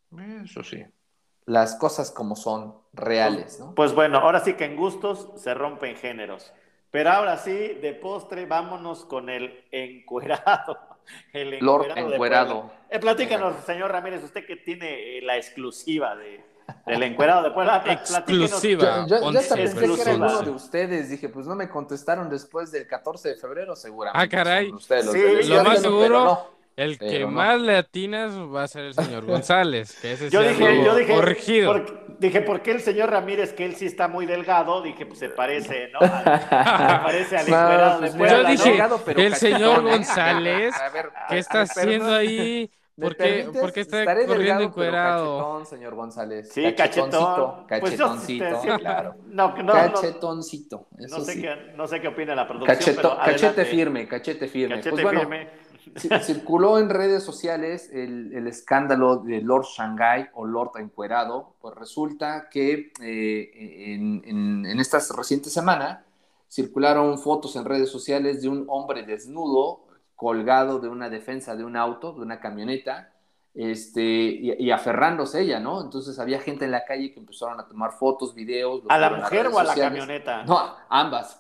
Eso sí. Las cosas como son, reales, Pues, ¿no? pues bueno, ahora sí que en gustos se rompen géneros. Pero ahora sí, de postre, vámonos con el encuerado. El Lord encuerado de Puebla. Encuerado. Eh, platícanos, señor Ramírez, usted que tiene eh, la exclusiva de, del encuerado de Puebla. Pla- platíquenos. Yo, Exclusiva, yo, yo hasta once pensé que era versus alguno Exclusiva. de once. ustedes. Dije, pues no me contestaron después del catorce de febrero, Ah, seguramente son caray. ustedes los Sí, del Lo yo más dije, escándalo, pero seguro, no, el que pero más no. le atinas va a ser el señor González, que ese yo sí dije, yo anduvo dije, corregido. por, dije, ¿por qué el señor Ramírez, que él sí está muy delgado? Dije, pues se parece, ¿no? Al- se parece al No, encuerado de pues mira, Yo Puebla, ¿no? dije, delgado pero el señor cachetón, ¿eh? A ver, González, a ver, ¿qué ¿me, está me haciendo perdonas? ahí? ¿Me ¿Por qué, por permites? qué está Estaré corriendo delgado pero encuerado? cachetón, señor González. Sí, Cachetoncito, cachetón. Pues yo sí te cachetoncito, sí, claro. no, no, no, Cachetoncito, no eso sé sí. qué, no sé qué opina la producción, pero Cacheto, cachete adelante. firme, cachete firme. Pues Cachete bueno, firme. ci- circuló en redes sociales el, el escándalo de Lord Shanghai o Lord Encuerado. Pues resulta que eh, en, en, en esta reciente semana circularon fotos en redes sociales de un hombre desnudo colgado de una defensa de un auto, de una camioneta, este, y, y aferrándose a ella, ¿no? Entonces había gente en la calle que empezaron a tomar fotos, videos, lo ¿A la subieron a mujer redes o a la sociales. camioneta? No, ambas.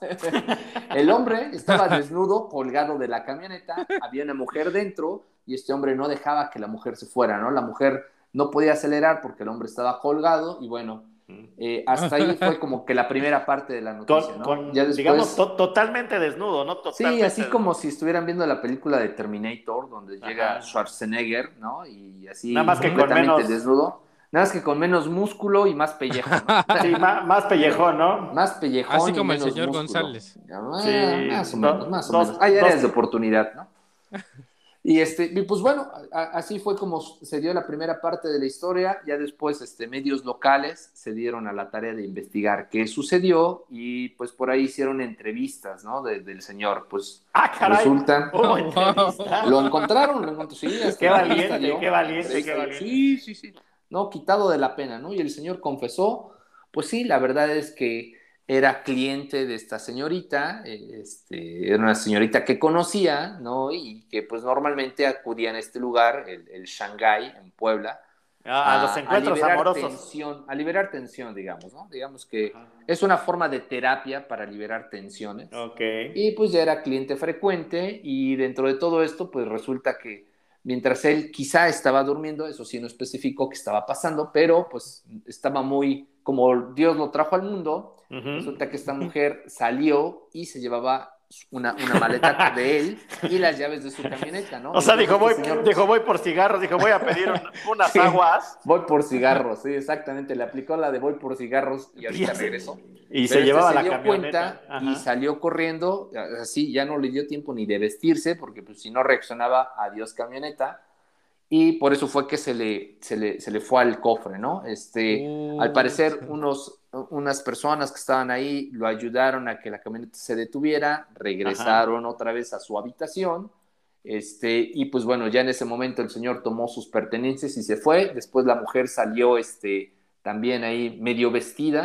El hombre estaba desnudo, colgado de la camioneta, había una mujer dentro y este hombre no dejaba que la mujer se fuera, ¿no? La mujer no podía acelerar porque el hombre estaba colgado y bueno, eh, hasta ahí fue como que la primera parte de la noticia, Con, ¿no? Ya con digamos, después, to- totalmente desnudo, ¿no? sí, Totalmente así como desnudo. si estuvieran viendo la película de Terminator, donde llega Ajá. Schwarzenegger, ¿no? Y Nada así más que con completamente menos, desnudo, nada más que con menos músculo y más pellejo, ¿no? sí, más, más pellejón, ¿no? Más Así pellejón y como el menos señor músculo. González. Ah, Sí, más o menos, do- más o menos. dos, Hay áreas de dos, oportunidad, ¿no? Y, este, y pues bueno, a, así fue como se dio la primera parte de la historia. Ya después este, medios locales se dieron a la tarea de investigar qué sucedió y pues por ahí hicieron entrevistas, ¿no? De, del señor. Pues ah, caray, resulta, hubo Wow. lo entrevista. encontraron, lo encontró, sí, hasta Qué entrevista valiente, qué dio, valiente, qué entrevista dio, valiente. sí, sí, sí, no, quitado de la pena, ¿no? Y el señor confesó, pues sí, la verdad es que era cliente de esta señorita, eh, este, era una señorita que conocía, ¿no? Y que pues normalmente acudía a este lugar, el, el Shanghái, en Puebla, A, a los a, a encuentros liberar amorosos. tensión, a liberar tensión, digamos, ¿no? Digamos que Ajá. es una forma de terapia para liberar tensiones. Ok. Y pues ya era cliente frecuente y dentro de todo esto, pues resulta que mientras él quizá estaba durmiendo, eso sí no especificó qué estaba pasando, pero pues estaba muy, como Dios lo trajo al mundo, Ujú. resulta que esta mujer salió y se llevaba una, una maleta de él y las llaves de su camioneta, ¿no? O sea, Entonces dijo este voy, señor, dijo, voy por cigarros, dijo, voy a pedir un- unas sí, aguas. voy por cigarros, sí, exactamente, le aplicó la de voy por cigarros y Y, ahorita se, regreso. y se Pero este llevaba se la dio camioneta. cuenta y Ajá. salió corriendo, así ya no le dio tiempo ni de vestirse, porque pues, si no reaccionaba, adiós camioneta, y por eso fue que se le, se le, se le fue al cofre, ¿no? Este, al parecer, Pucha. unos, unas personas que estaban ahí lo ayudaron a que la camioneta se detuviera, Ajá. regresaron otra vez a su habitación, este, y pues bueno, ya en ese momento el señor tomó sus pertenencias y se fue, después la mujer salió este, también ahí medio vestida,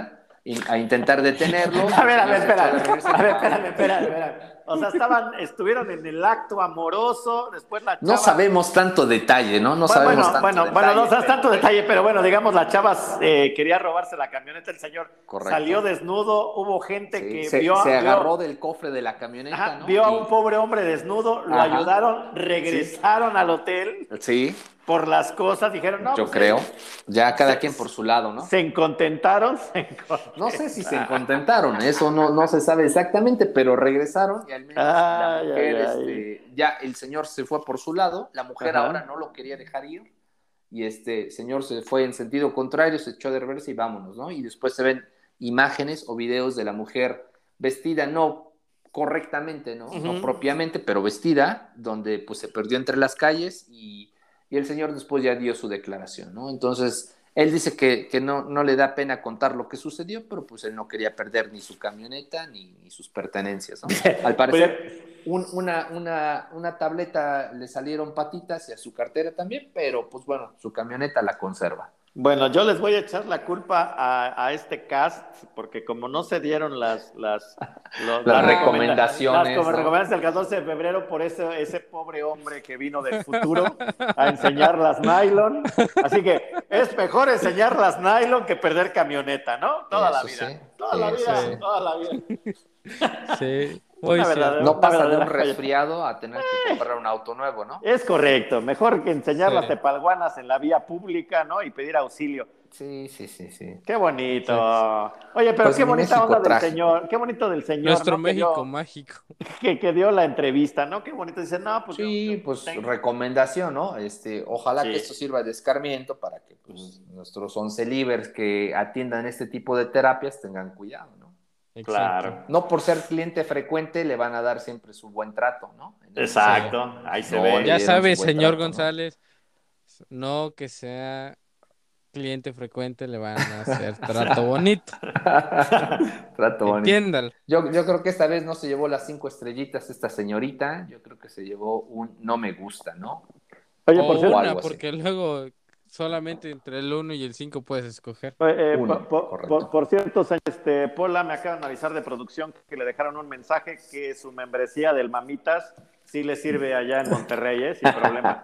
a intentar detenerlo. A ver, a ver, El señor se echó de espera. reversa. A ver, espérame, espérame, espérame. O sea, estaban, estuvieron en el acto amoroso, después la chava... No sabemos tanto detalle, ¿no? No Bueno, sabemos bueno, tanto bueno, detalle. bueno, no sabes pero- tanto detalle, pero bueno, digamos, la chava eh, quería robarse la camioneta, el señor Correcto. salió desnudo, hubo gente Sí, que se, vio, se vio- agarró del cofre de la camioneta, ajá, ¿no? vio a Y- un pobre hombre desnudo, lo Ajá. ayudaron, regresaron al hotel Sí, por las cosas, dijeron, no, yo pues, creo. eh, Ya cada se- quien por su lado, ¿no? Se encontentaron, se encontentaron. No sé si se contentaron, eso no, no se sabe exactamente, pero regresaron y al menos la Ay, mujer, ay, ay. este, ya el señor se fue por su lado, la mujer Ajá. ahora no lo quería dejar ir y este señor se fue en sentido contrario, se echó de reversa y vámonos, ¿no? Y después se ven imágenes o videos de la mujer vestida, no correctamente, ¿no? Ujú. No propiamente, pero vestida, donde pues se perdió entre las calles y, y el señor después ya dio su declaración, ¿no? Entonces... Él dice que, que no, no le da pena contar lo que sucedió, pero pues él no quería perder ni su camioneta ni, ni sus pertenencias, ¿no? Al parecer, un, una, una, una tableta le salieron patitas y a su cartera también, pero pues bueno, su camioneta la conserva. Bueno, yo les voy a echar la culpa a, a este cast, porque como no se dieron las, las, lo- Las recomenda- recomendaciones, las como ¿no? recomendaciones del catorce de febrero por ese, ese pobre hombre que vino del futuro a enseñar las nylon. Así que es mejor enseñar las nylon que perder camioneta, ¿no? Toda la Eso vida. sí, Toda la eso vida, sí. toda la vida. Sí, muy Una cierto. verdadera- No una pasa de un verdadera joya. resfriado a tener que comprar un auto nuevo, ¿no? Es correcto, mejor que enseñar Sí. las tepalguanas en la vía pública, ¿no? Y pedir auxilio. Sí, sí, sí, sí. Qué bonito. Oye, pero Pues qué mi bonita México onda del trágico. señor, qué bonito del señor, Nuestro ¿no? Que México dio, mágico. que, que dio la entrevista, ¿no? Qué bonito. Dice, no, pues Sí, yo- yo pues tengo- recomendación, ¿no? Este, ojalá Sí. que esto sirva de escarmiento para que pues, nuestros once livers que atiendan este tipo de terapias tengan cuidado, ¿no? Exacto. Claro. No por ser cliente frecuente le van a dar siempre su buen trato, ¿no? En ese Exacto, ahí se No, ve. le Ya dieron sabes, su buen señor trato, ¿no? González, no que sea cliente frecuente, le van a hacer trato bonito. Trato bonito. Entiéndalo. Yo, yo creo que esta vez no se llevó las cinco estrellitas esta señorita, yo creo que se llevó un no me gusta, ¿no? Oye, O por cierto, una, algo así. porque luego solamente entre el uno y el cinco puedes escoger. eh, eh, Uno, por, por- correcto. por- por cierto, señor, este, Pola, me acaban de avisar de producción que le dejaron un mensaje que su membresía del Mamitas sí le sirve allá en Monterrey, ¿eh? Sin problema.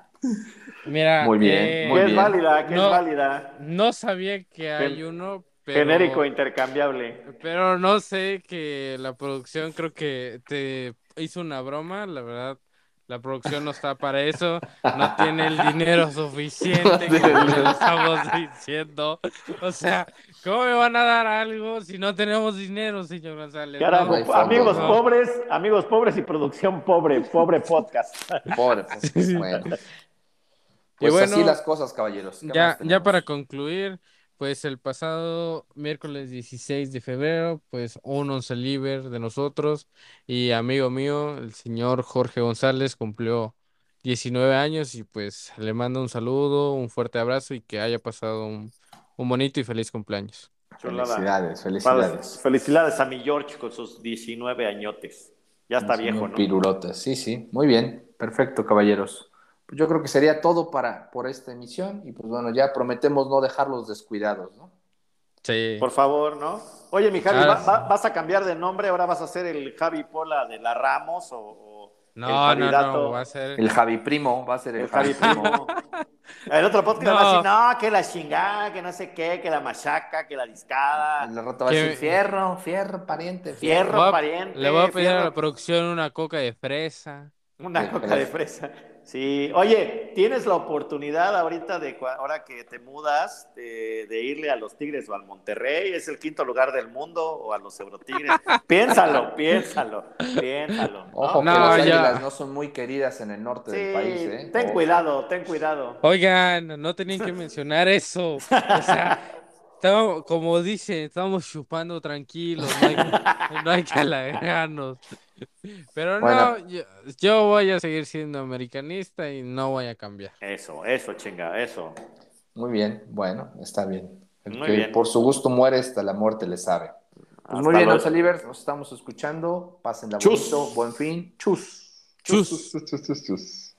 Mira, Muy bien, eh, muy Que es bien. válida, que No. es válida. no sabía que hay Gen- uno, pero, Genérico intercambiable. pero no sé que la producción creo que te hizo una broma, la verdad. La producción no está para eso, no tiene el dinero suficiente, No como tiene- le estamos diciendo. O sea, ¿cómo me van a dar algo si no tenemos dinero, señor González? Carajo, No hay fondos, amigos ¿no? pobres, amigos pobres y producción pobre, pobre podcast. Pobre, pues, bueno. Pues Y bueno, así las cosas, caballeros. ¿Qué Ya, más ya tenemos? para concluir, pues el pasado miércoles dieciséis de febrero, pues un once liber de nosotros y amigo mío, el señor Jorge González, cumplió diecinueve años y pues le mando un saludo, un fuerte abrazo y que haya pasado un, un bonito y feliz cumpleaños. Chulada. Felicidades, felicidades. Para- Felicidades a mi George con sus diecinueve añotes. Ya está Señor viejo, ¿no? Pirulotas, sí, sí. Muy bien, perfecto, caballeros. Pues yo creo que sería todo para, por esta emisión y pues bueno, ya prometemos no dejarlos descuidados, ¿no? Sí. Por favor, ¿no? Oye, mi Javi, Ah, ¿va- sí. va- ¿vas a cambiar de nombre? ¿Ahora vas a ser el Javi Pola de la Ramos o, o el No, no, Javidato? no, va a ser... El Javi Primo va a ser el, El Javi Primo. El otro podcast No. va a decir, no, que la chingada, que no sé qué, que la machaca, que la discada, El rato va a Que- decir fierro, fierro, pariente, fierro. fierro Le voy a- pariente. Le voy a pedir a fierro- la producción una coca de fresa. Una De coca de fresa. Sí. Oye, tienes la oportunidad ahorita de cua- ahora que te mudas de, de irle a los Tigres o al Monterrey, es el quinto lugar del mundo o a los Eurotigres. Piénsalo, piénsalo, piénsalo. ¿no? Ojo No, que las ya. águilas no son muy queridas en el norte del Sí, país, ¿eh? ten Ojo. cuidado, ten cuidado. Oigan, no tenían que mencionar eso. O sea, estamos, como dicen, estamos chupando tranquilos, no hay, no hay que halagarnos. Pero no, Bueno. yo, yo voy a seguir siendo americanista y no voy a cambiar. Eso, eso, chinga, eso. Muy bien, bueno, está bien. El Muy que bien. por su gusto muere, hasta la muerte le sabe. Pues Hasta muy bien, luego. Once Livers, nos estamos escuchando. Pásenla Chus. bonito, buen fin. Chus. Chus. chus, chus, chus, chus.